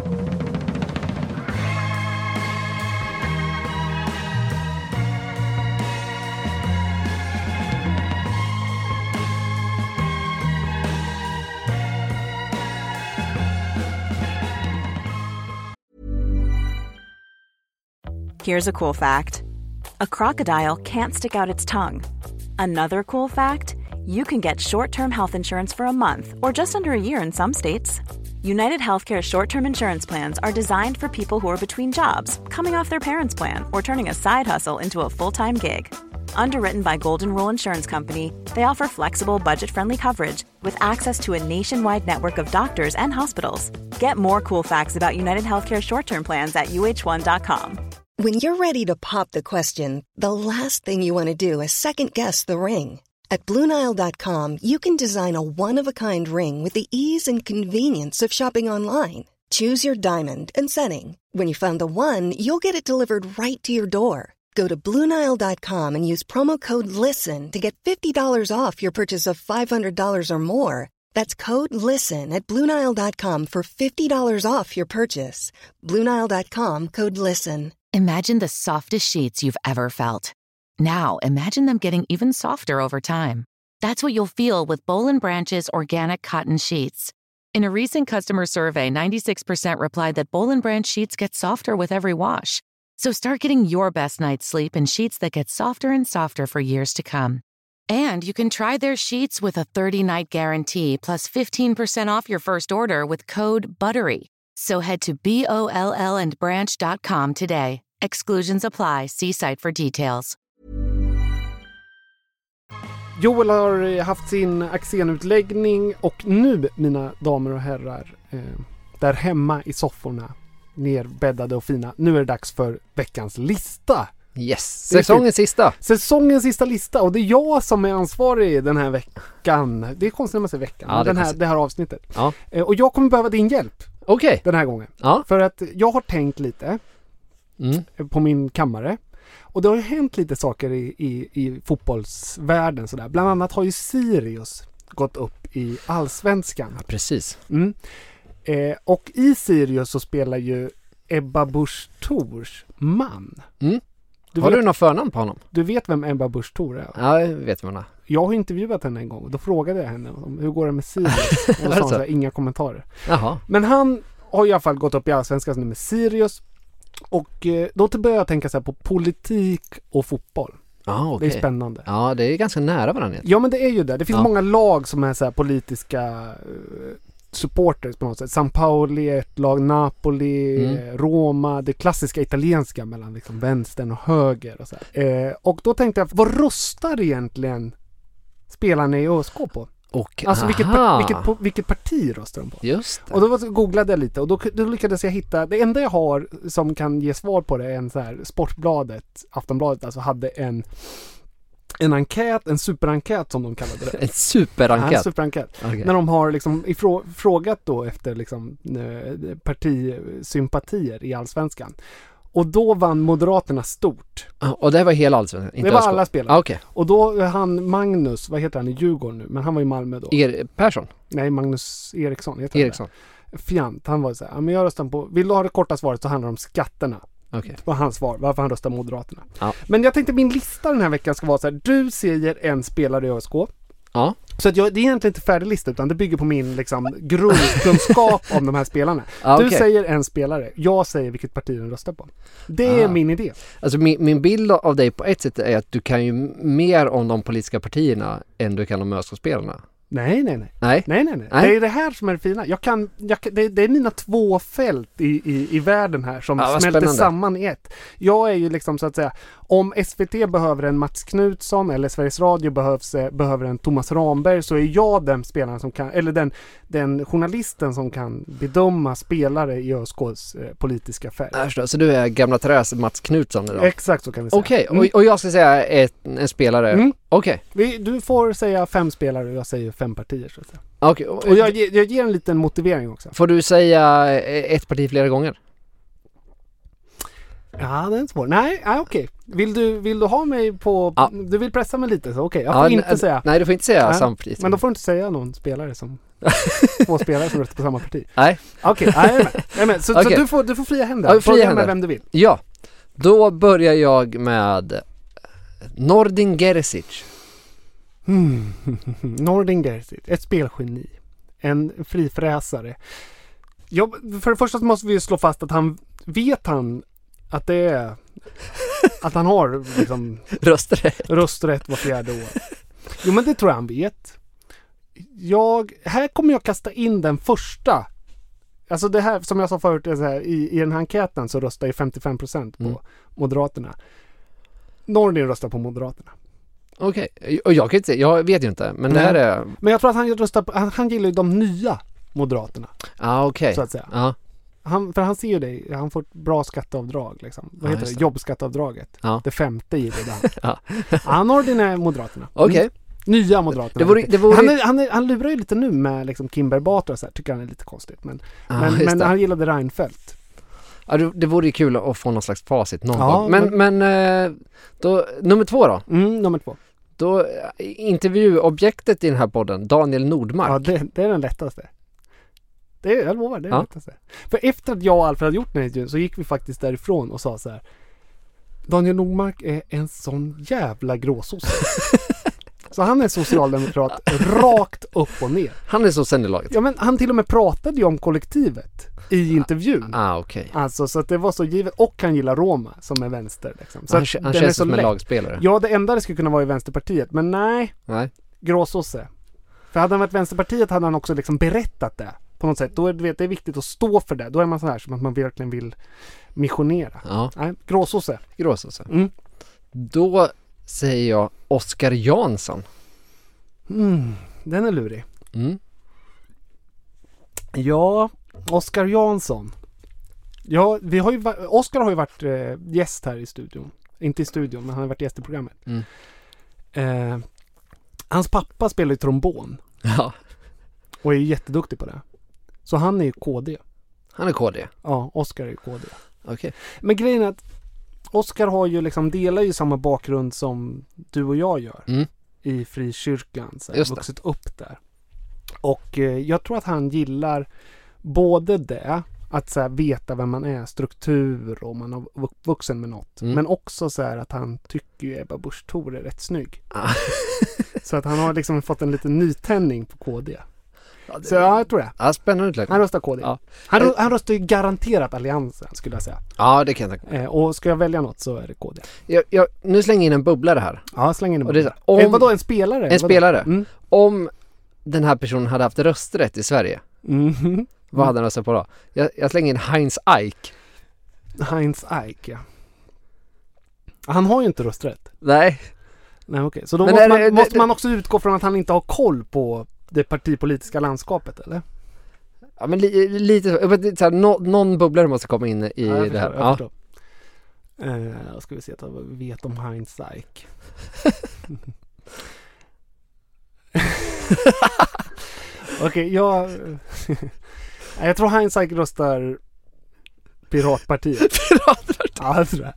H: Here's a cool fact. A crocodile can't stick out its tongue. Another cool fact, you can get short-term health insurance for a month or just under a year in some states. United Healthcare short-term insurance plans are designed for people who are between jobs, coming off their parents' plan, or turning a side hustle into a full-time gig. Underwritten by Golden Rule Insurance Company, they offer flexible, budget-friendly coverage with access to a nationwide network of doctors and hospitals. Get more cool facts about United Healthcare short-term plans at U H one dot com.
A: When you're ready to pop the question, the last thing you want to do is second-guess the ring. At Blue Nile dot com, you can design a one-of-a-kind ring with the ease and convenience of shopping online. Choose your diamond and setting. When you find the one, you'll get it delivered right to your door. Go to Blue Nile dot com and use promo code LISTEN to get fifty dollars off your purchase of five hundred dollars or more. That's code LISTEN at Blue Nile dot com for fifty dollars off your purchase. Blue Nile dot com, code LISTEN.
I: Imagine the softest sheets you've ever felt. Now, imagine them getting even softer over time. That's what you'll feel with Boll and Branch's organic cotton sheets. In a recent customer survey, ninety-six percent replied that Boll and Branch sheets get softer with every wash. So start getting your best night's sleep in sheets that get softer and softer for years to come. And you can try their sheets with a thirty-night guarantee plus fifteen percent off your first order with code BUTTERY. So head to B O L L and branch dot com today. Exclusions apply. See site for details.
C: Joel har haft sin Axén-utläggning och nu, mina damer och herrar, eh, där hemma i sofforna, nerbäddade och fina, nu är det dags för veckans lista.
F: Yes, säsongens sista.
C: Säsongens sista lista, och det är jag som är ansvarig den här veckan. Det är konstigt när man säger veckan, ja, den här, det här avsnittet. Ja. Eh, och jag kommer behöva din hjälp.
F: Okej. Okay.
C: Den här gången.
F: Ja.
C: För att jag har tänkt lite mm. på min kammare. Och det har ju hänt lite saker i, i, i fotbollsvärlden sådär. Bland annat har ju Sirius gått upp i Allsvenskan.
F: Ja, precis.
C: Mm. Eh, och i Sirius så spelar ju Ebba Busch Thors man.
F: Mm. Du har vet, du någon förnamn på honom?
C: Du vet vem Ebba Busch Thor är?
F: Ja, jag vet vem hon är.
C: Jag har intervjuat henne en gång och då frågade jag henne om hur går det med Sirius? Och då sa hon så här, inga kommentarer.
F: Jaha.
C: Men han har i alla fall gått upp i Allsvenskan nu med Sirius. Och eh, då började jag tänka så här på politik och fotboll.
F: Ah, okay.
C: Det är spännande.
F: Ja, det är ganska nära varandra.
C: Ja, men det är ju det. Det finns
F: ja.
C: många lag som är så här politiska uh, supporters på något sätt. San Pauli är ett lag, Napoli, mm. Roma, det klassiska italienska mellan liksom vänstern och höger och så här. Eh, och då tänkte jag, vad röstar egentligen spelarna i ÖSK på?
F: Och,
C: alltså vilket, vilket, vilket parti röstar de på?
F: Just det.
C: Och då googlade jag lite och då, då lyckades jag hitta, det enda jag har som kan ge svar på det är en så här Sportbladet, Aftonbladet alltså hade en en enkät, en superenkät som de kallade det.
F: En superenkät?
C: Ja, en superenkät. Okay. När de har liksom ifrå, frågat då efter liksom eh, partisympatier i Allsvenskan. Och då vann Moderaterna stort.
F: Och det var hela Allsvenskan?
C: Inte det var alla spelare.
F: Ah, okay.
C: Och då han Magnus, vad heter han i Djurgården nu? Men han var i Malmö då.
F: Er Persson?
C: Nej, Magnus Eriksson heter
F: Eriksson.
C: Han. Fjant, han var så här, ja, men jag röstar på, vill du ha det korta svaret så handlar det om skatterna.
F: Okay.
C: Det var hans svar, varför han röstar Moderaterna.
F: Ja.
C: Men jag tänkte min lista den här veckan ska vara så här, du säger en spelare i ÖSK.
F: Ja.
C: Så att jag, det är egentligen inte färdig lista utan det bygger på min liksom, grundkunskap om de här spelarna.
F: Ah,
C: du
F: okay.
C: säger en spelare, jag säger vilket parti den röstar på. Det är
F: ah.
C: min idé.
F: Alltså min, min bild av dig på ett sätt är att du kan ju mer om de politiska partierna än du kan om ÖSK-spelarna.
C: Nej, nej, nej.
F: Nej?
C: Nej, nej, nej. nej. Det är det här som är det fina. Jag kan, jag kan, det, det är mina två fält i, i, i världen här som
F: ja,
C: smälter
F: spännande.
C: samman i ett. Jag är ju liksom så att säga, om S V T behöver en Mats Knutsson eller Sveriges Radio behövs, behöver en Thomas Ramberg så är jag den spelaren som kan, eller den, den journalisten som kan bedöma spelare i ÖSKs eh, politiska färg.
F: Jag förstår. Så du är gamla träs Mats Knutsson idag?
C: Exakt så kan vi säga.
F: Okej, okay.
C: mm.
F: och, och jag ska säga ett, en spelare.
C: Mm.
F: Okej.
C: Okay. Du får säga fem spelare och jag säger fem partier så att säga.
F: Okay.
C: Och jag, jag ger en liten motivering också.
F: Får du säga ett parti flera gånger?
C: Ja, det är svårt. Nej, nej okej. Vill du, vill du ha mig på... Ja. Du vill pressa mig lite, så okej. Okay. Jag får ja, inte n- säga...
F: Nej, du får inte säga nej. samma parti.
C: Men då får du inte säga någon spelare som... två spelare som röstar på samma parti.
F: Nej.
C: Okej, okay, nej, nej, nej, nej. Så, okay. så du, får, du får fria händer.
F: Ja, fria händer.
C: Med vem du vill.
F: Ja, då börjar jag med Nordin Gerzic.
C: Hmm. Nordin Gerzic, ett spelgeni. En frifräsare. Ja, för det första så måste vi slå fast att han vet han att det är att han har liksom
F: rösträtt.
C: rösträtt var fjärde år. Jo, men det tror jag han vet. Jag, här kommer jag kasta in den första. Alltså det här, som jag sa förut, är så här, i, i den här enkäten så röstar ju femtiofem procent på mm. Moderaterna. Nordin röstar på Moderaterna.
F: Okej, okay. Och jag kan inte säga, jag vet ju inte, men Nej. det här är...
C: Men jag tror att han röstar på, han, han gillar ju de nya Moderaterna.
F: Ja, ah, okej. Okay.
C: Så att säga.
F: Ah.
C: Han, för han ser ju det, han får ett bra skatteavdrag liksom. Vad
F: ah,
C: heter det? Jobbskatteavdraget.
F: Ah.
C: Det femte i det där. ja. Han ordinerar Moderaterna.
F: Okej. Okay.
C: Nya Moderaterna.
F: Det vore, det vore...
C: Han, är, han, är, han lurar ju lite nu med liksom Kimber Batra och så här, tycker han är lite konstigt. Men, ah, men, men han gillade Reinfeldt.
F: Ja, det, det vore ju kul att få någon slags facit någon ja, gång. Men, men, men då, nummer två då?
C: Mm, nummer två.
F: Då, intervjuobjektet i den här podden, Daniel Nordmark.
C: Ja, det, det är den lättaste. Det är, jag lovar, det är ja. den lättaste. För efter att jag och Alfred hade gjort den här intervjun så gick vi faktiskt därifrån och sa så här: Daniel Nordmark är en sån jävla gråsosse. Så han är socialdemokrat rakt upp och ner.
F: Han är så sen i laget.
C: Ja, men han till och med pratade ju om kollektivet i intervjun.
F: Ah, okej. Okay.
C: Alltså, så att det var så givet. Och han gillar Roma som är vänster. Liksom. Så
F: han han känns som en lagspelare.
C: Ja, det enda det skulle kunna vara i Vänsterpartiet. Men nej,
F: nej.
C: Gråsosse. För hade han varit Vänsterpartiet hade han också liksom berättat det på något sätt. Då är det, det är viktigt att stå för det. Då är man så här som att man verkligen vill missionera.
F: Ja.
C: Nej, gråsosse.
F: Gråsosse.
C: Mm.
F: Då säger jag Oskar Jansson.
C: Mm, den är lurig.
F: Mm.
C: Ja, Oskar Jansson. Ja, vi har ju Oskar har ju varit eh, gäst här i studion. Inte i studion, men han har varit gäst i programmet.
F: Mm.
C: Eh, hans pappa spelar ju trombon.
F: Ja.
C: Och är ju jätteduktig på det. Så han är ju K D.
F: Han är K D?
C: Ja, Oskar är ju K D.
F: Okej. Okay.
C: Men grejen är att Oskar har ju liksom, delar ju samma bakgrund som du och jag gör.
F: Mm.
C: I frikyrkan. Så här, vuxit upp där. Och eh, jag tror att han gillar både det, att så här, veta vem man är, struktur och man har vuxen med något. Mm. Men också så här, att han tycker ju Ebba Busch Thor är rätt snygg.
F: Ah.
C: Så att han har liksom fått en liten nytändning på K D.
J: Så ja, jag tror det.
F: Ja, spännande utläggning.
J: Han röstar K D.
F: Ja.
J: Han, han röstar ju garanterat Alliansen, skulle jag säga.
F: Ja, det kan jag tänka.
J: Eh, och ska jag välja något så är det K D.
F: Jag, jag, nu slänger jag in en bubblare här.
J: Ja, släng in en
F: Och det är
J: bubblare.
F: så här, om-
J: eh, vadå, en spelare?
F: En
J: Vadå?
F: spelare.
J: Mm.
F: Om den här personen hade haft rösträtt i Sverige,
J: Mhm.
F: vad hade han röstat på då? Jag, jag slänger in Heinz Eik.
J: Heinz Eik, ja. Han har ju inte rösträtt.
F: Nej.
J: Nej, okej. Så då
F: Men
J: måste,
F: är
J: man,
F: det-
J: måste
F: det-
J: man också utgå från att han inte har koll på det partipolitiska landskapet, eller?
F: Ja, men li, lite så. Jag vet, så här, no, någon bubblare måste komma in i
J: Ja, jag
F: det här.
J: förstår, jag
F: Ja.
J: förstår. Eh, då ska vi se vad vi vet om Heinz Eik. Okej, jag... jag tror Heinz Eik röstar Piratpartiet.
F: Piratpartiet?
J: Ja, jag tror det.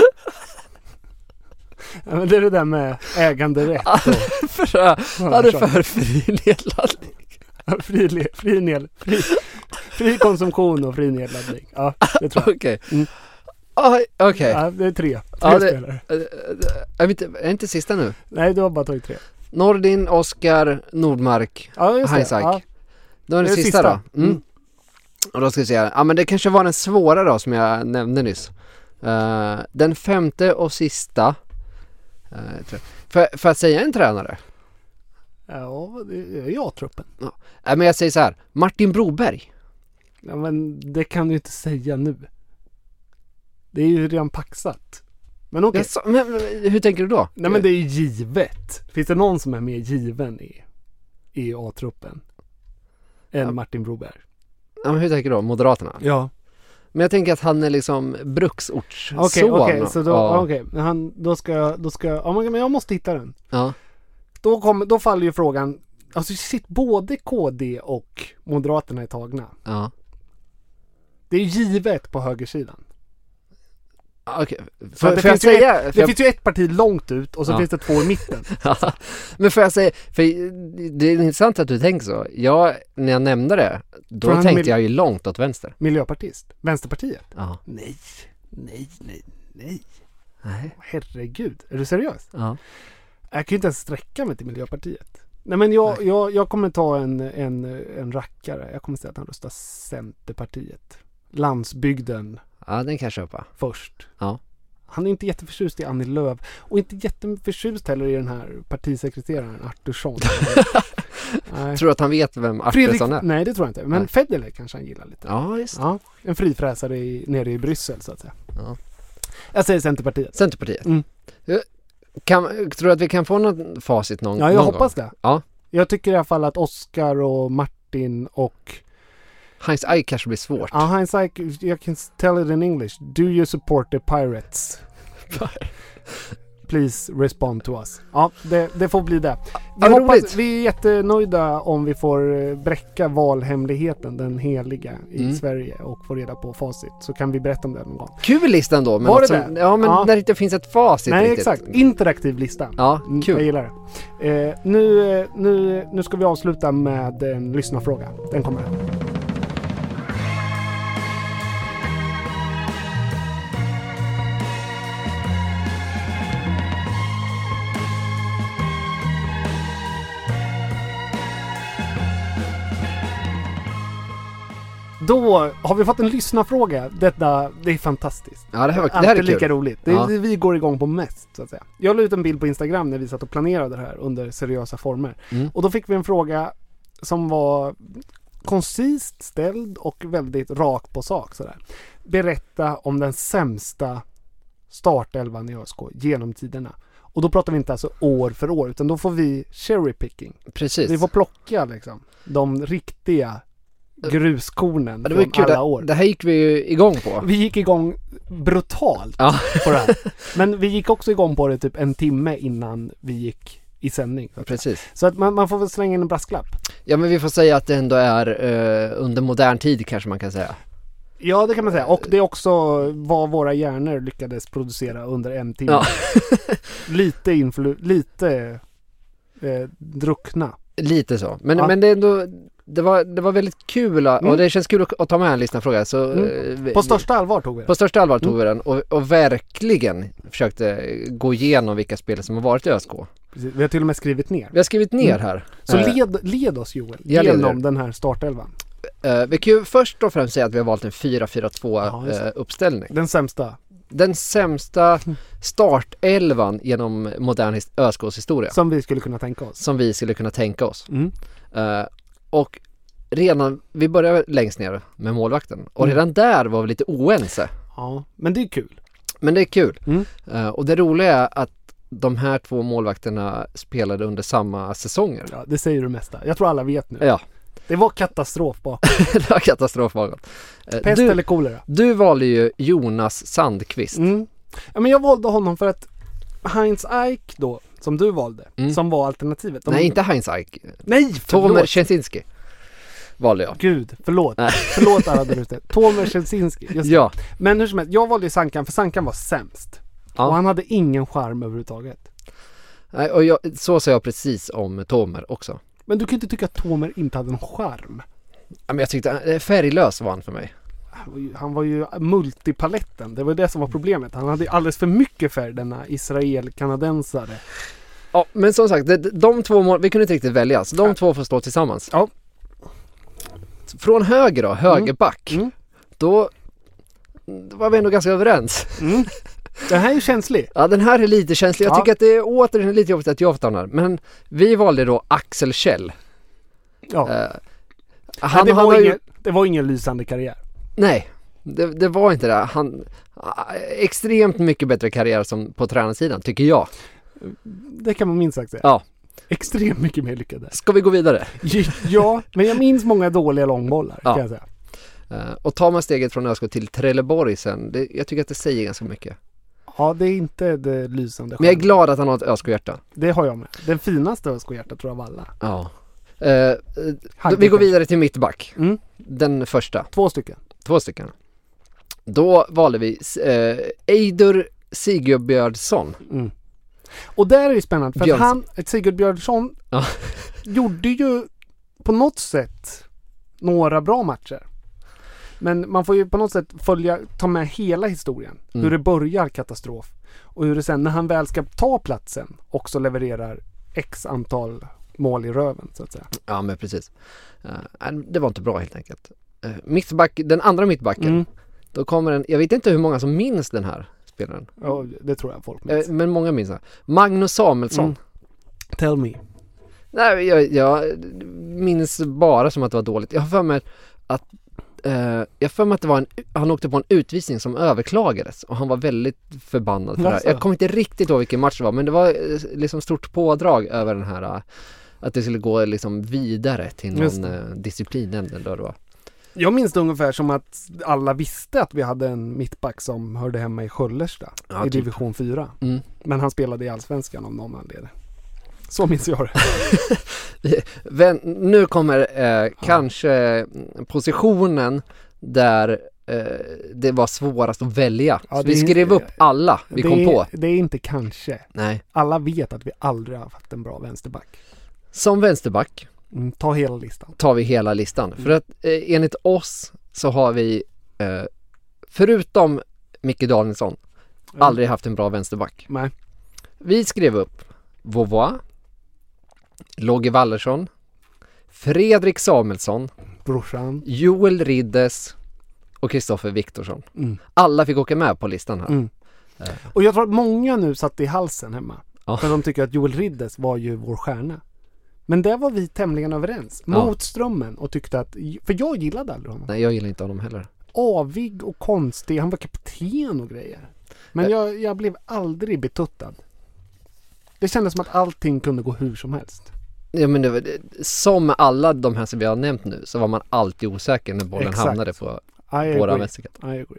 J: Ja, men det är det där med äganderätt. Och...
F: för, ja, det är för fri nedladdning.
J: fri, le- fri, ned, fri, fri konsumtion och fri nedladdning. Ja, det tror jag.
F: Okej.
J: Mm.
F: Ah, Okej.
J: Ja, det är tre. Tre
F: Ja, det-
J: spelare.
F: Är vi inte, är det inte sista nu?
J: Nej, du har bara tagit tre.
F: Nordin, Oskar, Nordmark,
J: Ja, just det.
F: Heinz Eik.
J: Ja.
F: Då är det,
J: Det är
F: sista,
J: sista.
F: då. Mm.
J: Mm.
F: Och då ska vi se här. Ja, men det kanske var den svåra då som jag nämnde nyss. Uh, den femte och sista. Uh, tror jag. för, för att säga en tränare.
J: Ja, det är jag truppen.
F: Ja. Uh, men jag säger så här. Martin Broberg.
J: Ja, men det kan du inte säga nu. Det är ju redan paxat. Men okej.
F: Jag sa- men, men, hur tänker du då?
J: Nej, men det är ju givet. Finns det någon som är mer given i, i A-truppen än
F: Ja.
J: Martin Broberg?
F: Ja, men hur tänker du då? Moderaterna?
J: Ja.
F: Men jag tänker att han är liksom bruksortsson.
J: Okej, okej. Så då,
F: Ja.
J: okej. Men han, då ska jag, då ska jag, ja, men jag måste hitta den.
F: Ja.
J: Då, kommer, då faller ju frågan, alltså shit, både K D och Moderaterna är tagna.
F: Ja.
J: Det är givet på högersidan.
F: Okej.
J: För
F: Får,
J: det
F: får jag
J: finns ju
F: säga?
J: ett,
F: får
J: det
F: jag-
J: finns ju ett parti långt ut och så
F: Ja.
J: finns det två i mitten.
F: Ja, men får jag säga, för det är intressant att du tänker så. Jag, när jag nämnde det, då
J: För han
F: tänkte
J: vill-
F: jag ju långt åt vänster.
J: Miljöpartist. Vänsterpartiet.
F: Ja.
J: Nej, nej, nej, nej.
F: Nej.
J: Herregud, är du seriös?
F: Ja.
J: Jag kan ju inte ens sträcka mig till Miljöpartiet. Nej, men jag, jag, jag kommer ta en, en, en rackare. Jag kommer säga att han röstar Centerpartiet. Landsbygden
F: Ja, den kan jag köpa.
J: först.
F: Ja.
J: Han är inte jätteförtjust i Annie Lööf och inte jätteförtjust heller i den här partisekreteraren Artursson. Nej.
F: Tror du att han vet vem
J: Fredrik,
F: Artursson är?
J: nej, det tror jag inte. Men
F: Nej.
J: Federley kanske han gillar lite.
F: Ja, just det.
J: Ja, en frifräsare i, nere i Bryssel så att säga.
F: Ja.
J: Jag säger Centerpartiet.
F: Centerpartiet.
J: Mm.
F: Kan, tror du att vi kan få något facit någon,
J: Ja, jag
F: någon
J: hoppas
F: gång?
J: det.
F: Ja.
J: Jag tycker i alla fall att Oskar och Martin och
F: Heinz Eik kanske blir svårt.
J: ja, Heinz Eik, jag kan tell it in English. Do you support the pirates? Please respond to us. Ja, det, det får bli det. Vi,
F: Ja,
J: hoppas,
F: roligt.
J: vi är jättenöjda om vi får eh, bräcka valhemligheten, den heliga i
F: Mm.
J: Sverige och få reda på facit. Så kan vi berätta om det någon gång.
F: Kul lista ändå. Men
J: Var
F: något
J: det
F: som,
J: det?
F: ja, men
J: Ja.
F: när det inte finns ett facit
J: Nej,
F: riktigt.
J: exakt. Interaktiv lista.
F: Ja,
J: Mm,
F: kul.
J: Jag gillar det. Eh, nu, eh, nu, nu ska vi avsluta med en lyssnarfråga. Den kommer här. Då har vi fått en lyssnarfråga. Detta, det är fantastiskt.
F: Ja, det här, var- det
J: Alltid
F: här är kul.
J: lika roligt. Det är
F: Ja.
J: det vi går igång på mest, så att säga. Jag la ut en bild på Instagram när vi satt och planerade det här under seriösa former.
F: Mm.
J: Och då fick vi en fråga som var koncist ställd och väldigt rak på sak. Sådär. Berätta om den sämsta startelvan i ÖSK genom tiderna. Och då pratar vi inte alltså år för år, utan då får vi cherry picking.
F: Precis.
J: Vi får plocka liksom de riktiga gruskornen
F: Ja, det var ju
J: från
F: kul.
J: alla
F: Det,
J: år.
F: det här gick vi ju igång på.
J: Vi gick igång brutalt
F: Ja.
J: på det här. Men vi gick också igång på det typ en timme innan vi gick i sändning. Så att,
F: Precis.
J: så att man, man får väl slänga in en brasklapp.
F: Ja, men vi får säga att det ändå är eh, under modern tid kanske man kan säga.
J: Ja, det kan man säga. Och det är också vad våra hjärnor lyckades producera under en timme.
F: Ja.
J: lite influ- lite eh, druckna.
F: Lite så. Men,
J: Ja.
F: men det är ändå det var, det var väldigt kul och
J: Mm.
F: det känns kul att, att ta med en lyssnarfråga. Så,
J: Mm.
F: eh, vi-
J: På största allvar tog vi det.
F: På största allvar tog
J: Mm.
F: vi den och, och verkligen försökte gå igenom vilka spel som har varit i ÖSK.
J: Precis. Vi har till och med skrivit ner.
F: Vi har skrivit ner
J: Mm.
F: här.
J: Så
F: Eh,
J: led, led oss Joel
F: Jag
J: genom
F: leder.
J: den här startelvan.
F: eh, vi kan ju först och främst säga att vi har valt en fyra fyra två
J: Ja, just det.
F: eh, uppställning.
J: Den sämsta.
F: Den sämsta startelvan genom modern his- ÖSKs historia.
J: Som vi skulle kunna tänka oss.
F: Som vi skulle kunna tänka oss.
J: Mm.
F: Eh, och redan, vi började längst ner med målvakten. Och
J: Mm.
F: redan där var vi lite oense.
J: Ja, men det är kul.
F: Men det är kul.
J: Mm.
F: Eh, och det roliga är att de här två målvakterna spelade under samma säsonger.
J: Ja, det säger du mesta. Jag tror alla vet nu.
F: Ja,
J: Det var katastrof bakom.
F: det var katastrof bakom. Eh,
J: Pest
F: du,
J: eller kolera.
F: du valde ju Jonas Sandqvist.
J: Mm. Ja, men jag valde honom för att Heinz Eik då, som du valde,
F: Mm.
J: som var alternativet. De...
F: Nej, inte Heinz Eik.
J: Nej,
F: Tomer
J: förlåt.
F: Czesinski valde jag.
J: Gud, förlåt.
F: Nej.
J: Förlåt alla där ute. Tomer Czesinski. Just det.
F: Ja.
J: Men hur som helst, jag valde ju Sankan för Sankan var sämst.
F: Ja.
J: Och han hade ingen charm överhuvudtaget.
F: Nej, och jag, så sa jag precis om Tomer också.
J: Men du kan inte tycka att Tomer inte hade någon charm.
F: Ja, men jag tyckte eh, färglös var han för mig.
J: Han var ju, han var ju multipaletten. Det var det som var problemet. Han hade alldeles för mycket färg, denna Israel-kanadensare.
F: Ja, men som sagt, de, de två mål, vi kunde inte riktigt välja, så de
J: Ja.
F: två får stå tillsammans.
J: Ja.
F: Från höger då, högerback,
J: Mm.
F: då, då var vi ändå ganska överens.
J: Mm. Den här är ju känslig.
F: Ja, den här är lite känslig. Jag
J: Ja.
F: tycker att det är återigen lite jobbigt att jag stannar. Men vi valde då Axel Kjell.
J: Ja.
F: Eh,
J: Han,
F: han,
J: det,
F: han
J: var
F: har ju,
J: ingen, det var ingen lysande karriär.
F: nej, det, det var inte det. Han ah, extremt mycket bättre karriär som på tränarsidan, tycker jag.
J: Det kan man minst sagt säga.
F: Ja.
J: Extremt mycket mer lyckade.
F: Ska vi gå vidare?
J: Ja, men jag minns många dåliga långbollar,
F: Ja.
J: kan jag säga.
F: Eh, och tar man steget från ÖSK till Trelleborg sen, det, jag tycker att det säger ganska mycket.
J: Ja, det är inte det lysande.
F: Men jag är
J: själv.
F: glad att han har ett ÖSK-hjärta.
J: Det har jag med. Den finaste Ösko-hjärta tror jag av alla.
F: Ja. Eh, eh, då, vi går vidare till mittback.
J: Mm.
F: Den första.
J: Två stycken.
F: Två stycken. Då valde vi eh, Eidur Sigurbjörnsson.
J: Mm. Och där är det spännande för att
F: Björnsson.
J: han, ett Sigurd Björnsson
F: Ja.
J: gjorde ju på något sätt några bra matcher. Men man får ju på något sätt följa, ta med hela historien.
F: Mm.
J: Hur det börjar katastrof. Och hur det sen, när han väl ska ta platsen, också levererar x antal mål i röven, så att säga.
F: Ja, men precis. Eh, det var inte bra helt enkelt. Eh, mittback, den andra mittbacken.
J: Mm.
F: Då kommer en, jag vet inte hur många som minns den här spelaren.
J: Ja, det tror jag folk
F: Eh,
J: minns.
F: men många minns den. Magnus Samuelsson.
J: Mm. Tell me.
F: Nej, jag, jag minns bara som att det var dåligt. Jag har för mig att eh, jag för mig att det var en, han åkte på en utvisning som överklagades och han var väldigt förbannad för det här.
J: Jaså?
F: Jag kommer inte riktigt ihåg vilken match det var, men det var eh, liksom stort pådrag över den här eh, att det skulle gå liksom vidare till
J: Just
F: någon
J: det.
F: eh, disciplinnämnd eller vad det var.
J: Jag minns det ungefär som att alla visste att vi hade en mittback som hörde hemma i Sköllersta
F: Ja,
J: i
F: typ.
J: division fyra.
F: Mm.
J: Men han spelade i Allsvenskan om någon anledning. Så minns jag det.
F: Vän, nu kommer eh, kanske positionen där eh, det var svårast att välja.
J: Ja,
F: Så
J: det
F: vi
J: är-
F: skrev upp alla vi
J: det
F: kom
J: är,
F: på.
J: Det är inte kanske.
F: Nej.
J: Alla vet att vi aldrig har haft en bra vänsterback.
F: Som vänsterback
J: Mm, ta hela listan.
F: tar vi hela listan.
J: Mm.
F: För att eh, enligt oss så har vi eh, förutom Micke Danielsson
J: Mm.
F: aldrig haft en bra vänsterback.
J: Nej.
F: Vi skrev upp Vauvois, Logge Wallersson, Fredrik Samuelsson,
J: Brorsan.
F: Joel Riddes och Kristoffer Viktorsson.
J: Mm.
F: Alla fick åka med på listan här.
J: Mm.
F: Eh.
J: Och jag tror att många nu satt i halsen hemma.
F: Ja.
J: För de tycker att Joel Riddes var ju vår stjärna. Men där var vi tämligen överens.
F: Ja.
J: Mot strömmen och tyckte att, för jag gillade aldrig honom.
F: Nej, jag gillar inte honom heller.
J: Avig och konstig. Han var kapten och grejer. Men jag, jag blev aldrig betuttad. Det kändes som att allting kunde gå hur som helst.
F: Ja, men det var, som med alla de här som vi har nämnt nu så var man alltid osäker när bollen
J: Exakt.
F: hamnade på
J: I
F: våra
J: agree.
F: vänsterkant.
J: I agree.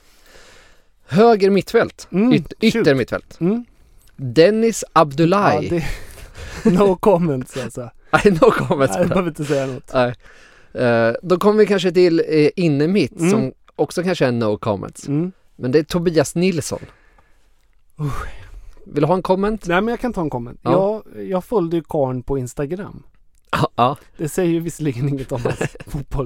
F: Höger mittfält.
J: Mm,
F: Yt, ytter
J: shoot.
F: mittfält.
J: Mm.
F: Dennis
J: Ja,
F: Abdullahi.
J: det... No comments alltså.
F: Nej, no comments.
J: Nej, jag behöver inte säga något.
F: Nej. Eh, då kommer vi kanske till eh, inne mitt
J: Mm.
F: som också kanske är no comments.
J: Mm.
F: Men det är Tobias Nilsson.
J: Uh.
F: Vill du ha en comment?
J: Nej, men jag kan ta en comment.
F: Ja.
J: Jag, jag följde ju karln på Instagram.
F: Ja. ja.
J: Det säger ju visserligen inget om hans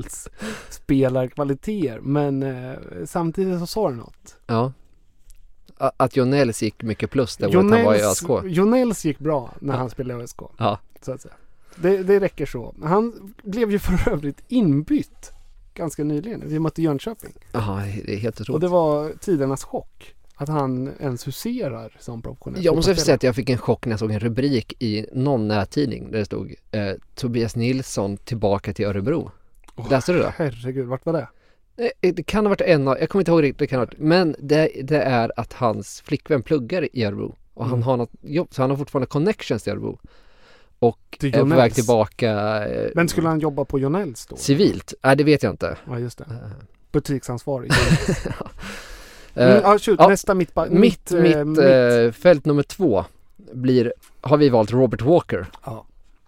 J: fotbollsspelarkvaliteter, men eh, samtidigt så sa det något.
F: ja. a- att Jonells gick mycket plus där året han var i ÖSK.
J: Jonells gick bra när
F: Ja.
J: han spelade i ÖSK.
F: Ja.
J: Så att säga. Det, det räcker så. Han blev ju för övrigt inbytt ganska nyligen. Vi mötte Jönköping.
F: Ja, det är helt otroligt.
J: Och det var tidernas chock. Att han ens huserar som professionell.
F: Jag måste säga att jag fick en chock när jag såg en rubrik i någon nättidning där det stod eh, Tobias Nilsson tillbaka till Örebro.
J: Oh,
F: Läste du det?
J: Herregud, vart var det?
F: Eh, Det kan ha varit en av, jag kommer inte ihåg riktigt, det kan ha varit, men det, det är att hans flickvän pluggar i Örebro. Och han
J: Mm.
F: har något jobb, så han har fortfarande connections till Örebro. Och
J: Till
F: är på
J: Jonells.
F: väg tillbaka eh,
J: Men skulle han jobba på Jonells då?
F: civilt. Nej, det vet jag inte.
J: Ja, just det.
F: Eh,
J: Butiksansvarig.
F: eh,
J: mm, ja, shoot,
F: ja,
J: nästa mittback.
F: Mitt,
J: eh,
F: mitt,
J: mitt.
F: eh, fält nummer två blir, har vi valt Robert Walker.
J: Ja.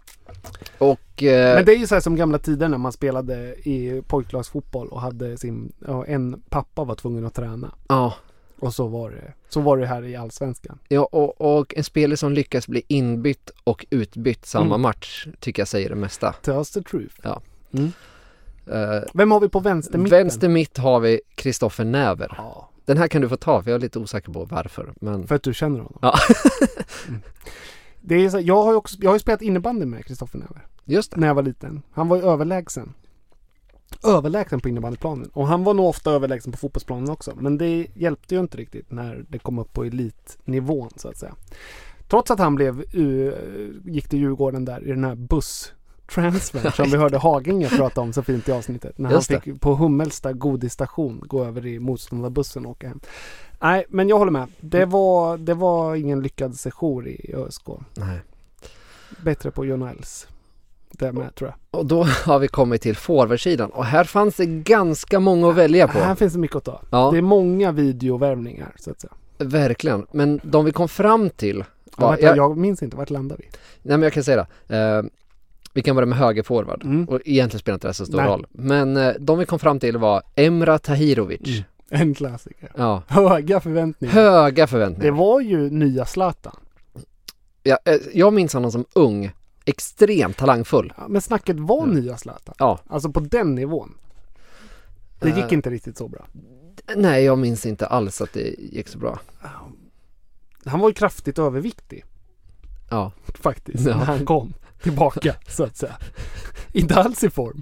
F: Och eh,
J: Men det är ju så här som gamla tider när man spelade i pojklagsfotboll och hade sin, ja, en pappa var tvungen att träna.
F: ja,
J: Och så var det, så var det här i Allsvenskan.
F: ja och, och en spelare som lyckas bli inbytt och utbytt samma
J: Mm.
F: match tycker jag säger det mesta.
J: Tells the truth.
F: Ja.
J: Mm.
F: Eh,
J: Vem har vi på vänster mitten?
F: vänster mitt har vi Kristoffer Näver.
J: Ja,
F: Den här kan du få ta, för jag är lite osäker på varför. Men
J: för att du känner honom.
F: ja,
J: Mm. Det är så, jag har ju också, jag har ju spelat innebandy med Kristoffer Näver
F: just det.
J: när jag var liten. Han var ju överlägsen. Överlägsen på innebandyplanen. Och han var nog ofta överlägsen på fotbollsplanen också. Men det hjälpte ju inte riktigt när det kom upp på elitnivån så att säga. Trots att han blev uh, gick till Djurgården där i den här busstransfern som vi hörde Haginge prata om så fint i avsnittet. När
F: Just
J: han fick på Hummelsta godisstation gå över i motståndarbussen och åka hem. Nej, men jag håller med. Det var, det var ingen lyckad sejour i ÖSK.
F: Nej.
J: Bättre på Jonells. Det med tror jag.
F: Och då har vi kommit till forwardsidan. Och här fanns det ganska många att välja på.
J: Här finns det mycket att ta.
F: Ja.
J: Det är många videovärvningar så att säga.
F: Verkligen. Men de vi kom fram till
J: Ja,
F: var,
J: vänta,
F: jag,
J: jag minns inte, vart landar vi?
F: nej men jag kan säga det. Eh, vi kan börja med höger forward.
J: Mm.
F: Och egentligen spelar inte det så stor
J: Nej.
F: roll. Men eh, de vi kom fram till var Emrah Tahirovic.
J: Mm. En klassiker.
F: Ja.
J: Höga förväntningar.
F: Höga
J: Det
F: förväntningar.
J: var ju nya Zlatan.
F: Ja, eh, jag minns honom som ung. Extremt talangfull.
J: Ja, men snacket var
F: Mm.
J: nya Zlatan.
F: Ja.
J: Alltså på den nivån. Det gick
F: Eh.
J: inte riktigt så bra.
F: Nej, jag minns inte alls att det gick så bra.
J: Han var ju kraftigt överviktig
F: Ja.
J: faktiskt
F: Ja.
J: när han kom tillbaka så att säga. Inte alls i form.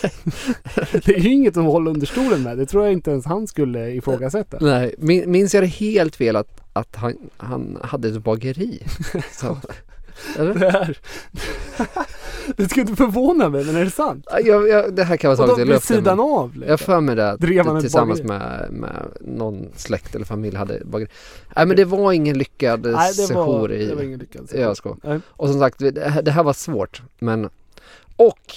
J: Det är ju inget som håller under stolen med. Det tror jag inte ens han skulle ifrågasätta.
F: Nej, min, minns jag det helt fel att, att han, han hade ett bageri? Så, eller?
J: Det här. Det skulle inte förvåna mig, men är det sant?
F: Jag, jag, det här kan vara
J: Och
F: taget
J: då
F: i
J: vid
F: luften.
J: sidan av. liksom.
F: Jag för mig det
J: Drev han ett
F: tillsammans
J: bageri?
F: med, med någon släkt eller familj hade bageri. Nej, men det var ingen lyckad
J: Nej, det var,
F: sejour i,
J: det var ingen lyckad
F: i
J: sejour.
F: ÖSK.
J: Nej.
F: Och som sagt, det här, det här var svårt. Men, och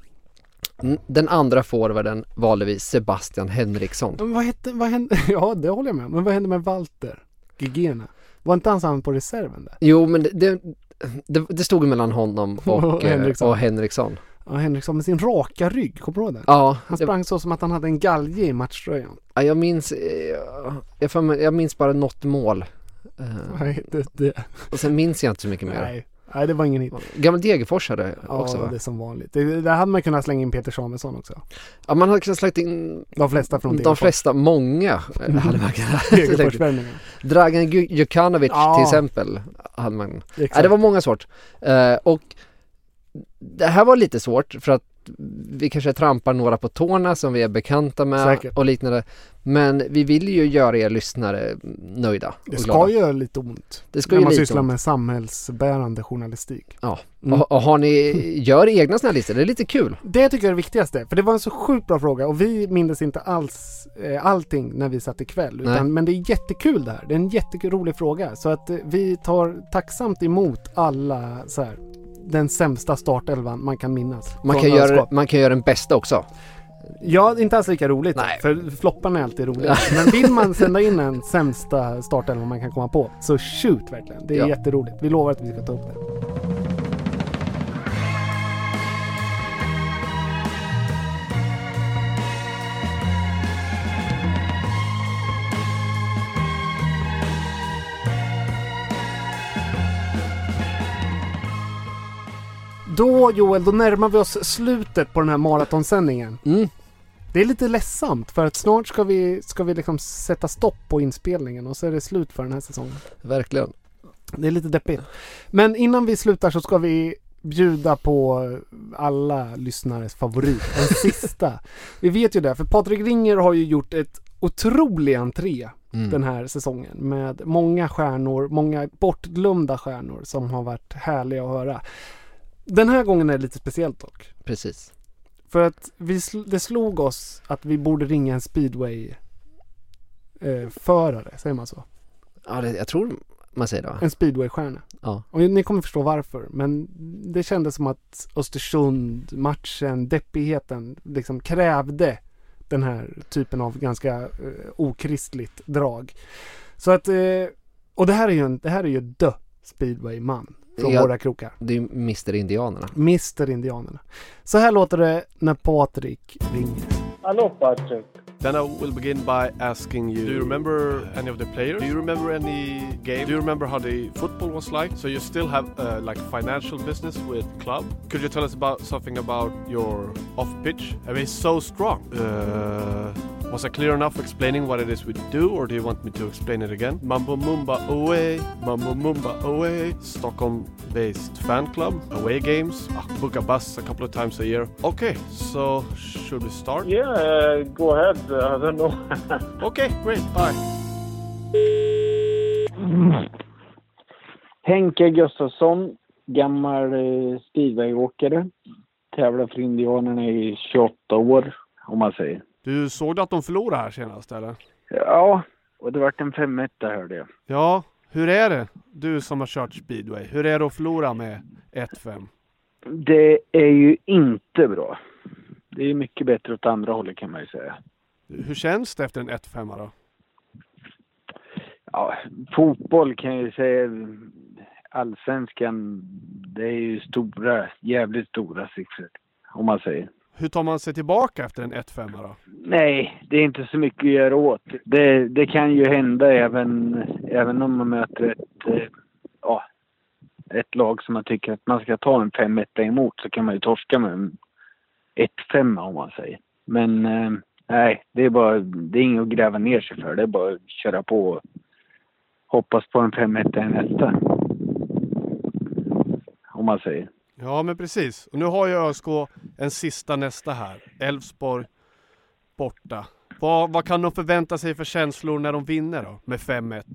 F: n- den andra forwarden valde vi Sebastian Henriksson.
J: Men vad hette, vad hände? Ja, det håller jag med. Men vad hände med Walter Gigena? Var inte han samman på reserven där?
F: Jo, men det, det, det, det stod mellan honom och,
J: Och
F: eh,
J: Henriksson.
F: och Henriksson.
J: Ja, Henriksson med sin raka rygg, kommer du ihåg det?
F: Ja,
J: Han
F: det,
J: sprang så som att han hade en galge i matchtröjan.
F: ja, jag minns eh, jag, får mig- jag minns bara något mål. Eh,
J: Nej, det, det,
F: och sen minns jag inte så mycket mer.
J: nej. nej, det var ingen hit.
F: Gammal Degerfors hade
J: Ja,
F: också, va?
J: det är som vanligt. Det, där hade man kunnat slänga in Peter Samuelsson också.
F: Ja, man hade kunnat slängt in
J: De flesta från
F: de
J: Degerfors.
F: flesta, många eh, hade man kunnat
J: Degerforsvärvningen.
F: Dragan Ju- Jukanovic
J: Ja.
F: till exempel hade man.
J: Exakt.
F: Nej, det var många svårt. Eh, och det här var lite svårt för att vi kanske trampar några på tårna som vi är bekanta med
J: Säkert.
F: och liknande. Men vi vill ju göra er lyssnare nöjda
J: Det
F: och
J: ska
F: glada.
J: ju göra lite ont.
F: Det ska
J: när
F: ju
J: man
F: lite
J: sysslar
F: ont.
J: med samhällsbärande journalistik.
F: Ja.
J: Mm.
F: Och, och har ni, gör egna såna här listor, det är lite kul.
J: Det tycker jag är det viktigaste. För det var en så sjukt bra fråga. Och vi minns inte alls eh, allting när vi satt ikväll.
F: Nej.
J: Utan, men det är jättekul det här. Det är en jätterolig fråga. Så att eh, vi tar tacksamt emot alla så här, den sämsta startelvan man kan minnas.
F: Man
J: från
F: kan, göra,
J: Öskap.
F: man kan göra den bästa också.
J: Ja, inte alls lika roligt.
F: Nej.
J: För flopparna är alltid roliga. Men vill man sända in en sämsta startelvan man kan komma på, så shoot verkligen. Det är
F: Ja.
J: jätteroligt. Vi lovar att vi ska ta upp det. Då Joel, då närmar vi oss slutet på den här maratonsändningen.
F: Mm.
J: Det är lite ledsamt för att snart ska vi, ska vi liksom sätta stopp på inspelningen och så är det slut för den här säsongen.
F: Verkligen.
J: Det är lite deppigt. Men innan vi slutar så ska vi bjuda på alla lyssnares favorit. Den sista. Vi vet ju det, för Patrik Ringer har ju gjort ett otrolig entré mm. den här säsongen med många stjärnor, många bortglömda stjärnor som har varit härliga att höra. Den här gången är det lite speciellt dock.
F: Precis.
J: För att vi, det slog oss att vi borde ringa en speedway eh, förare, säger man så?
F: Ja, det, jag tror man säger det.
J: En speedway-stjärna.
F: Ja.
J: Och ni kommer förstå varför. Men det kändes som att Östersund, matchen, deppigheten liksom krävde den här typen av ganska eh, okristligt drag. Så att, eh, och det här är ju en, det här är ju the speedway-man från
F: ja,
J: våra krokar.
F: Det är mister Indianerna.
J: mister Indianerna. Så här låter det när Patrik ringer.
K: Hallå Patrik.
L: Then I will begin by asking you, do you remember any of the players? Do you remember any game? Do you remember how the football was like? So you still have uh, like financial business with club? Could you tell us about something about your off pitch? I mean, it's so strong. Uh, was I clear enough explaining what it is we do, or do you want me to explain it again? Mambo Mumba away, Mambo Mumba away. Stockholm-based fan club, away games. Ah, book a bus a couple of times a year. Okay, so should we start?
K: Yeah, uh, go ahead. I don't know.
L: Okay, great. Bye.
K: Henke Gustafsson, gammal eh, speedwayåkare. Tävlar för Indianerna i tjugoåtta år, om man säger.
L: Du såg att de förlorade här senast, eller?
K: Ja, och det vart en femetta, hörde jag.
L: Ja, hur är det? Du som har kört speedway. Hur är det att förlora med ett fem?
K: Det är ju inte bra. Det är mycket bättre åt andra hållet, kan man ju säga.
L: Hur känns det efter en ett fem då?
K: Ja, fotboll kan jag ju säga. Allsvenskan, det är ju stora, jävligt stora siffror, om man säger.
L: Hur tar man sig tillbaka efter en ett fem då?
K: Nej, det är inte så mycket att göra åt. Det, det kan ju hända även, även om man möter ett, ja, ett lag som man tycker att man ska ta en fem ett emot, så kan man ju torska med en ett fem, om man säger. Men eh, nej, det är bara, det är inget att gräva ner sig för. Det är bara att köra på och hoppas på en fem ett nästa, om man säger.
L: Ja, men precis. Och nu har ju ÖSK en sista nästa här. Elfsborg borta. Vad, vad kan de förvänta sig för känslor när de vinner då med fem ett?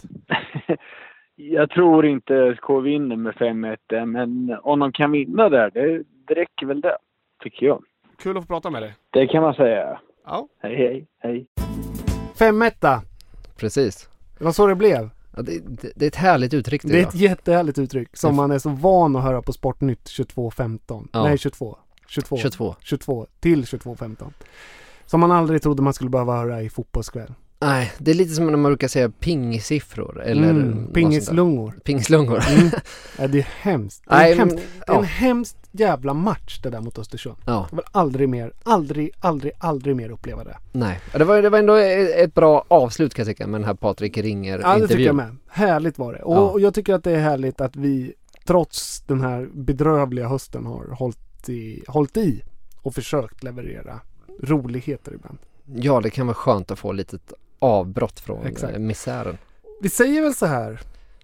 K: Jag tror inte ÖSK vinner med fem ett, men om de kan vinna där, det, det räcker väl det, tycker jag.
L: Kul att få prata med dig.
K: Det kan man säga.
L: Ja.
K: Hej, hej, hej.
J: fem ett.
F: Precis.
J: Det var så det blev.
F: Ja, det, det, det är ett härligt uttryck. Det,
J: det är ett jättehärligt uttryck som man är så van att höra på Sportnytt tjugotvå femton. Ja. Nej, tjugotvå. tjugotvå.
F: tjugotvå.
J: tjugotvå till tjugotvå femton. Som man aldrig trodde man skulle behöva höra i fotbollskväll.
F: Nej, det är lite som när man brukar säga pingsiffror eller
J: mm, pingislungor.
F: Pingislungor.
J: Mm. Ja, det är hemskt. Det är,
F: Nej,
J: hemskt.
F: Men,
J: det är
F: ja.
J: en hemskt jävla match det där mot Östersund.
F: Ja.
J: Jag vill aldrig mer, aldrig, aldrig, aldrig mer uppleva det.
F: Nej, det var, det var ändå ett bra avslut, kan jag tycka, med den här Patrik Ringer
J: Ja, det
F: intervjun.
J: tycker jag med. Härligt var det. Och,
F: ja.
J: och jag tycker att det är härligt att vi trots den här bedrövliga hösten har hållit i, hållit i och försökt leverera roligheter ibland.
F: Ja, det kan vara skönt att få lite avbrott från
J: Exakt.
F: misären.
J: Vi säger väl så här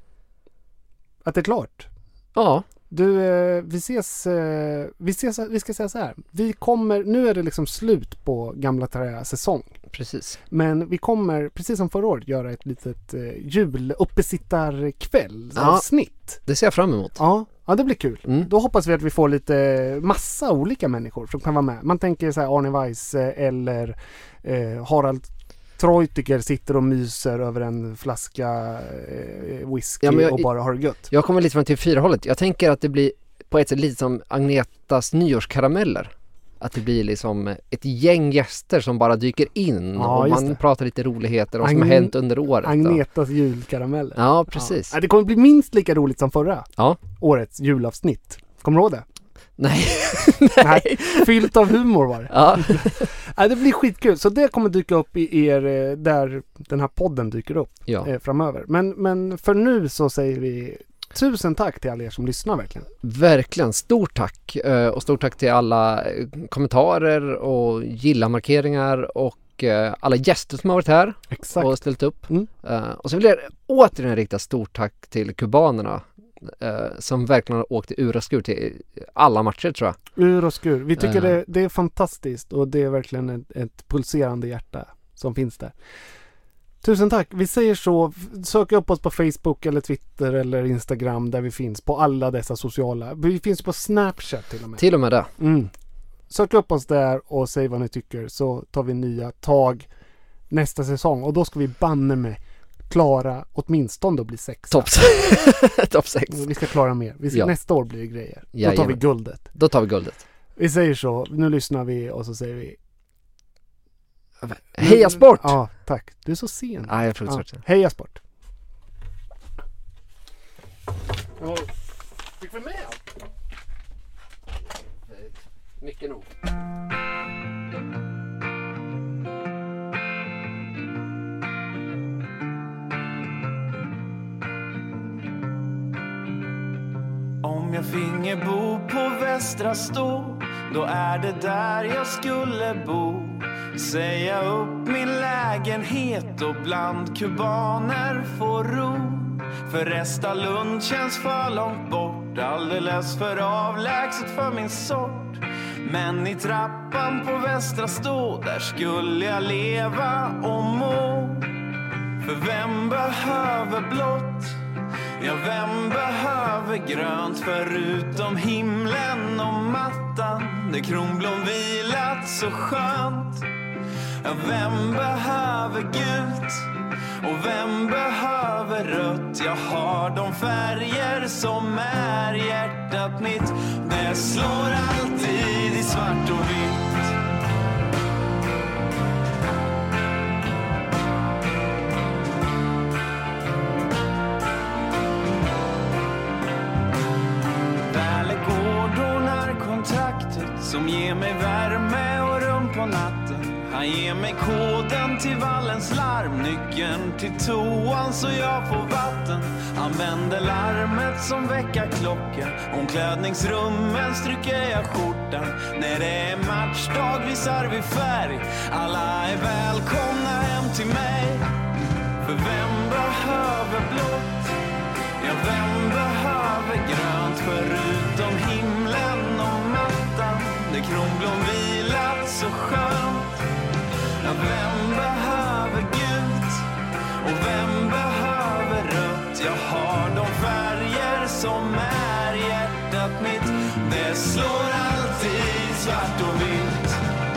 J: att det är klart.
F: Ja.
J: Du, eh, vi ses, eh, vi ses, vi ska säga så här. Vi kommer, nu är det liksom slut på Gamla Trä säsong.
F: Precis.
J: Men vi kommer, precis som förra året, göra ett litet eh, juluppesittarkväll
F: ja,
J: avsnitt.
F: Det ser jag fram emot.
J: Ja, ja det blir kul.
F: Mm.
J: Då hoppas vi att vi får lite massa olika människor som kan vara med. Man tänker så här Arne Weiss eller eh, Harald Treutiger sitter och myser över en flaska eh, whisky ja, jag, och bara har det gött.
F: Jag kommer lite från T V fyra-hållet. Jag tänker att det blir på ett sätt lite som Agnetas nyårskarameller. Att det blir liksom ett gäng gäster som bara dyker in ja, och man det. pratar lite roligheter om Agn- som har hänt under året.
J: Agnetas då. julkarameller.
F: Ja, precis.
J: Ja. Det kommer bli minst lika roligt som förra
F: ja.
J: årets julavsnitt. Kommer du ihåg det?
F: Nej.
J: Nej. Fyllt av humor var det.
F: Ja.
J: Ja, det blir skitkul. Så det kommer dyka upp i er där den här podden dyker upp
F: ja.
J: eh, framöver. Men, men för nu så säger vi Tusen tack till alla er som lyssnar verkligen.
F: Verkligen, stort tack. Eh, och stort tack till alla eh, kommentarer och gilla-markeringar och eh, alla gäster som har varit här.
J: Exakt.
F: Och ställt upp.
J: Mm.
F: Eh, och så vill jag återigen rikta stort tack till kubanerna eh, som verkligen har åkt i ur och skur till alla matcher, tror jag.
J: Ur och skur. Vi tycker
F: Eh.
J: det, det är fantastiskt och det är verkligen ett, ett pulserande hjärta som finns där. Tusen tack. Vi säger så. Sök upp oss på Facebook eller Twitter eller Instagram där vi finns på alla dessa sociala. Vi finns på Snapchat till och med.
F: Till och med det.
J: Mm. Sök upp oss där och säg vad ni tycker, så tar vi nya tag nästa säsong. Och då ska vi banne med klara åtminstone då bli sex.
F: Topp Top sex.
J: Vi ska klara mer. Vi ska,
F: Ja.
J: Nästa år blir det grejer. Då
F: Jajamän.
J: tar vi guldet.
F: Då tar vi guldet.
J: Vi säger så. Nu lyssnar vi och så säger vi
F: Heja sport!
J: Ja, tack. Du är så sen.
F: Nej, jag tror
J: Ja.
F: inte.
J: Heja sport. Fick vi med allt?
F: Mycket nog.
E: Om jag finge bo på Västra Stå, då är det där jag skulle bo. Säga upp min lägenhet och bland kubaner få ro. För Restalund känns för långt bort, alldeles för avlägset för min sort. Men i trappan på Västra Stå, där skulle jag leva och må. För vem behöver blått? Ja, vem behöver grönt förutom himlen och mattan där kronblom vilat så skönt? Ja, vem behöver gult? Och vem behöver rött? Jag har de färger som är hjärtat mitt. Det slår alltid i svart och vitt. Som ger mig värme och rum på natten. Han ger mig koden till vallens larm, nyckeln till toan så jag får vatten. Använder larmet som väckarklocka. Omklädningsrummen stryker jag skjortan. När det är matchdag visar vi färg. Alla är välkomna hem till mig. För vem behöver blått? Ja, vem behöver grönt förutom himlen och mattan där kronblom vilat så skönt? Ja, vem behöver gult? Och vem behöver rött? Jag har de färger som är hjärtat mitt. Det slår alltid svart och vitt.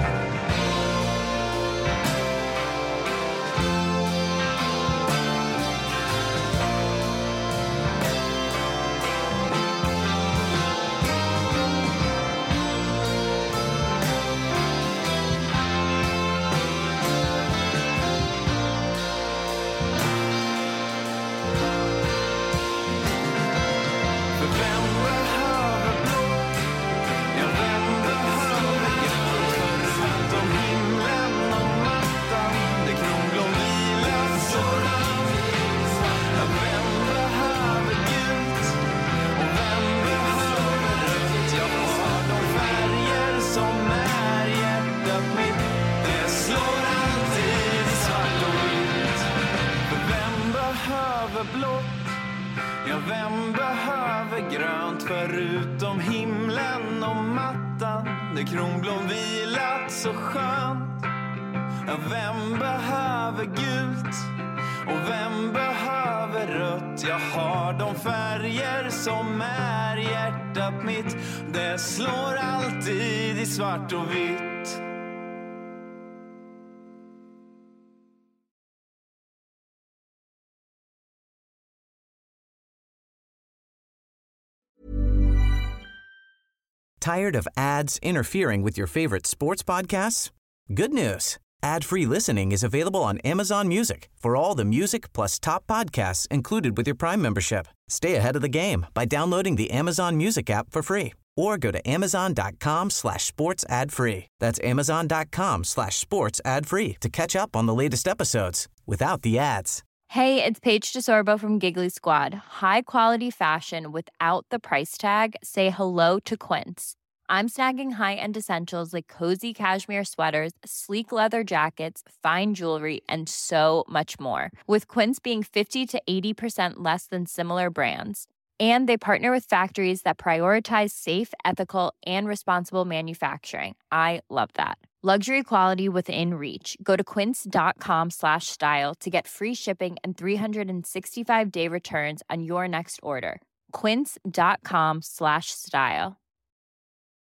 E: Vem behöver grönt förutom himlen och mattan där kronblom vilat så skönt? Vem behöver gult? Och vem behöver rött? Jag har de färger som är hjärtat mitt. Det slår alltid i svart och vitt.
B: Tired of ads interfering with your favorite sports podcasts? Good news. Ad-free listening is available on Amazon Music for all the music plus top podcasts included with your Prime membership. Stay ahead of the game by downloading the Amazon Music app for free or go to amazon.com slash sports ad free. That's amazon.com slash sports ad free to catch up on the latest episodes without the ads.
M: Hey, it's Paige DeSorbo from Giggly Squad. High quality fashion without the price tag. Say hello to Quince. I'm snagging high-end essentials like cozy cashmere sweaters, sleek leather jackets, fine jewelry, and so much more. With Quince being fifty to eighty percent less than similar brands. And they partner with factories that prioritize safe, ethical, and responsible manufacturing. I love that. Luxury quality within reach. Go to quince.com slash style to get free shipping and three sixty-five day returns on your next order. Quince.com slash style.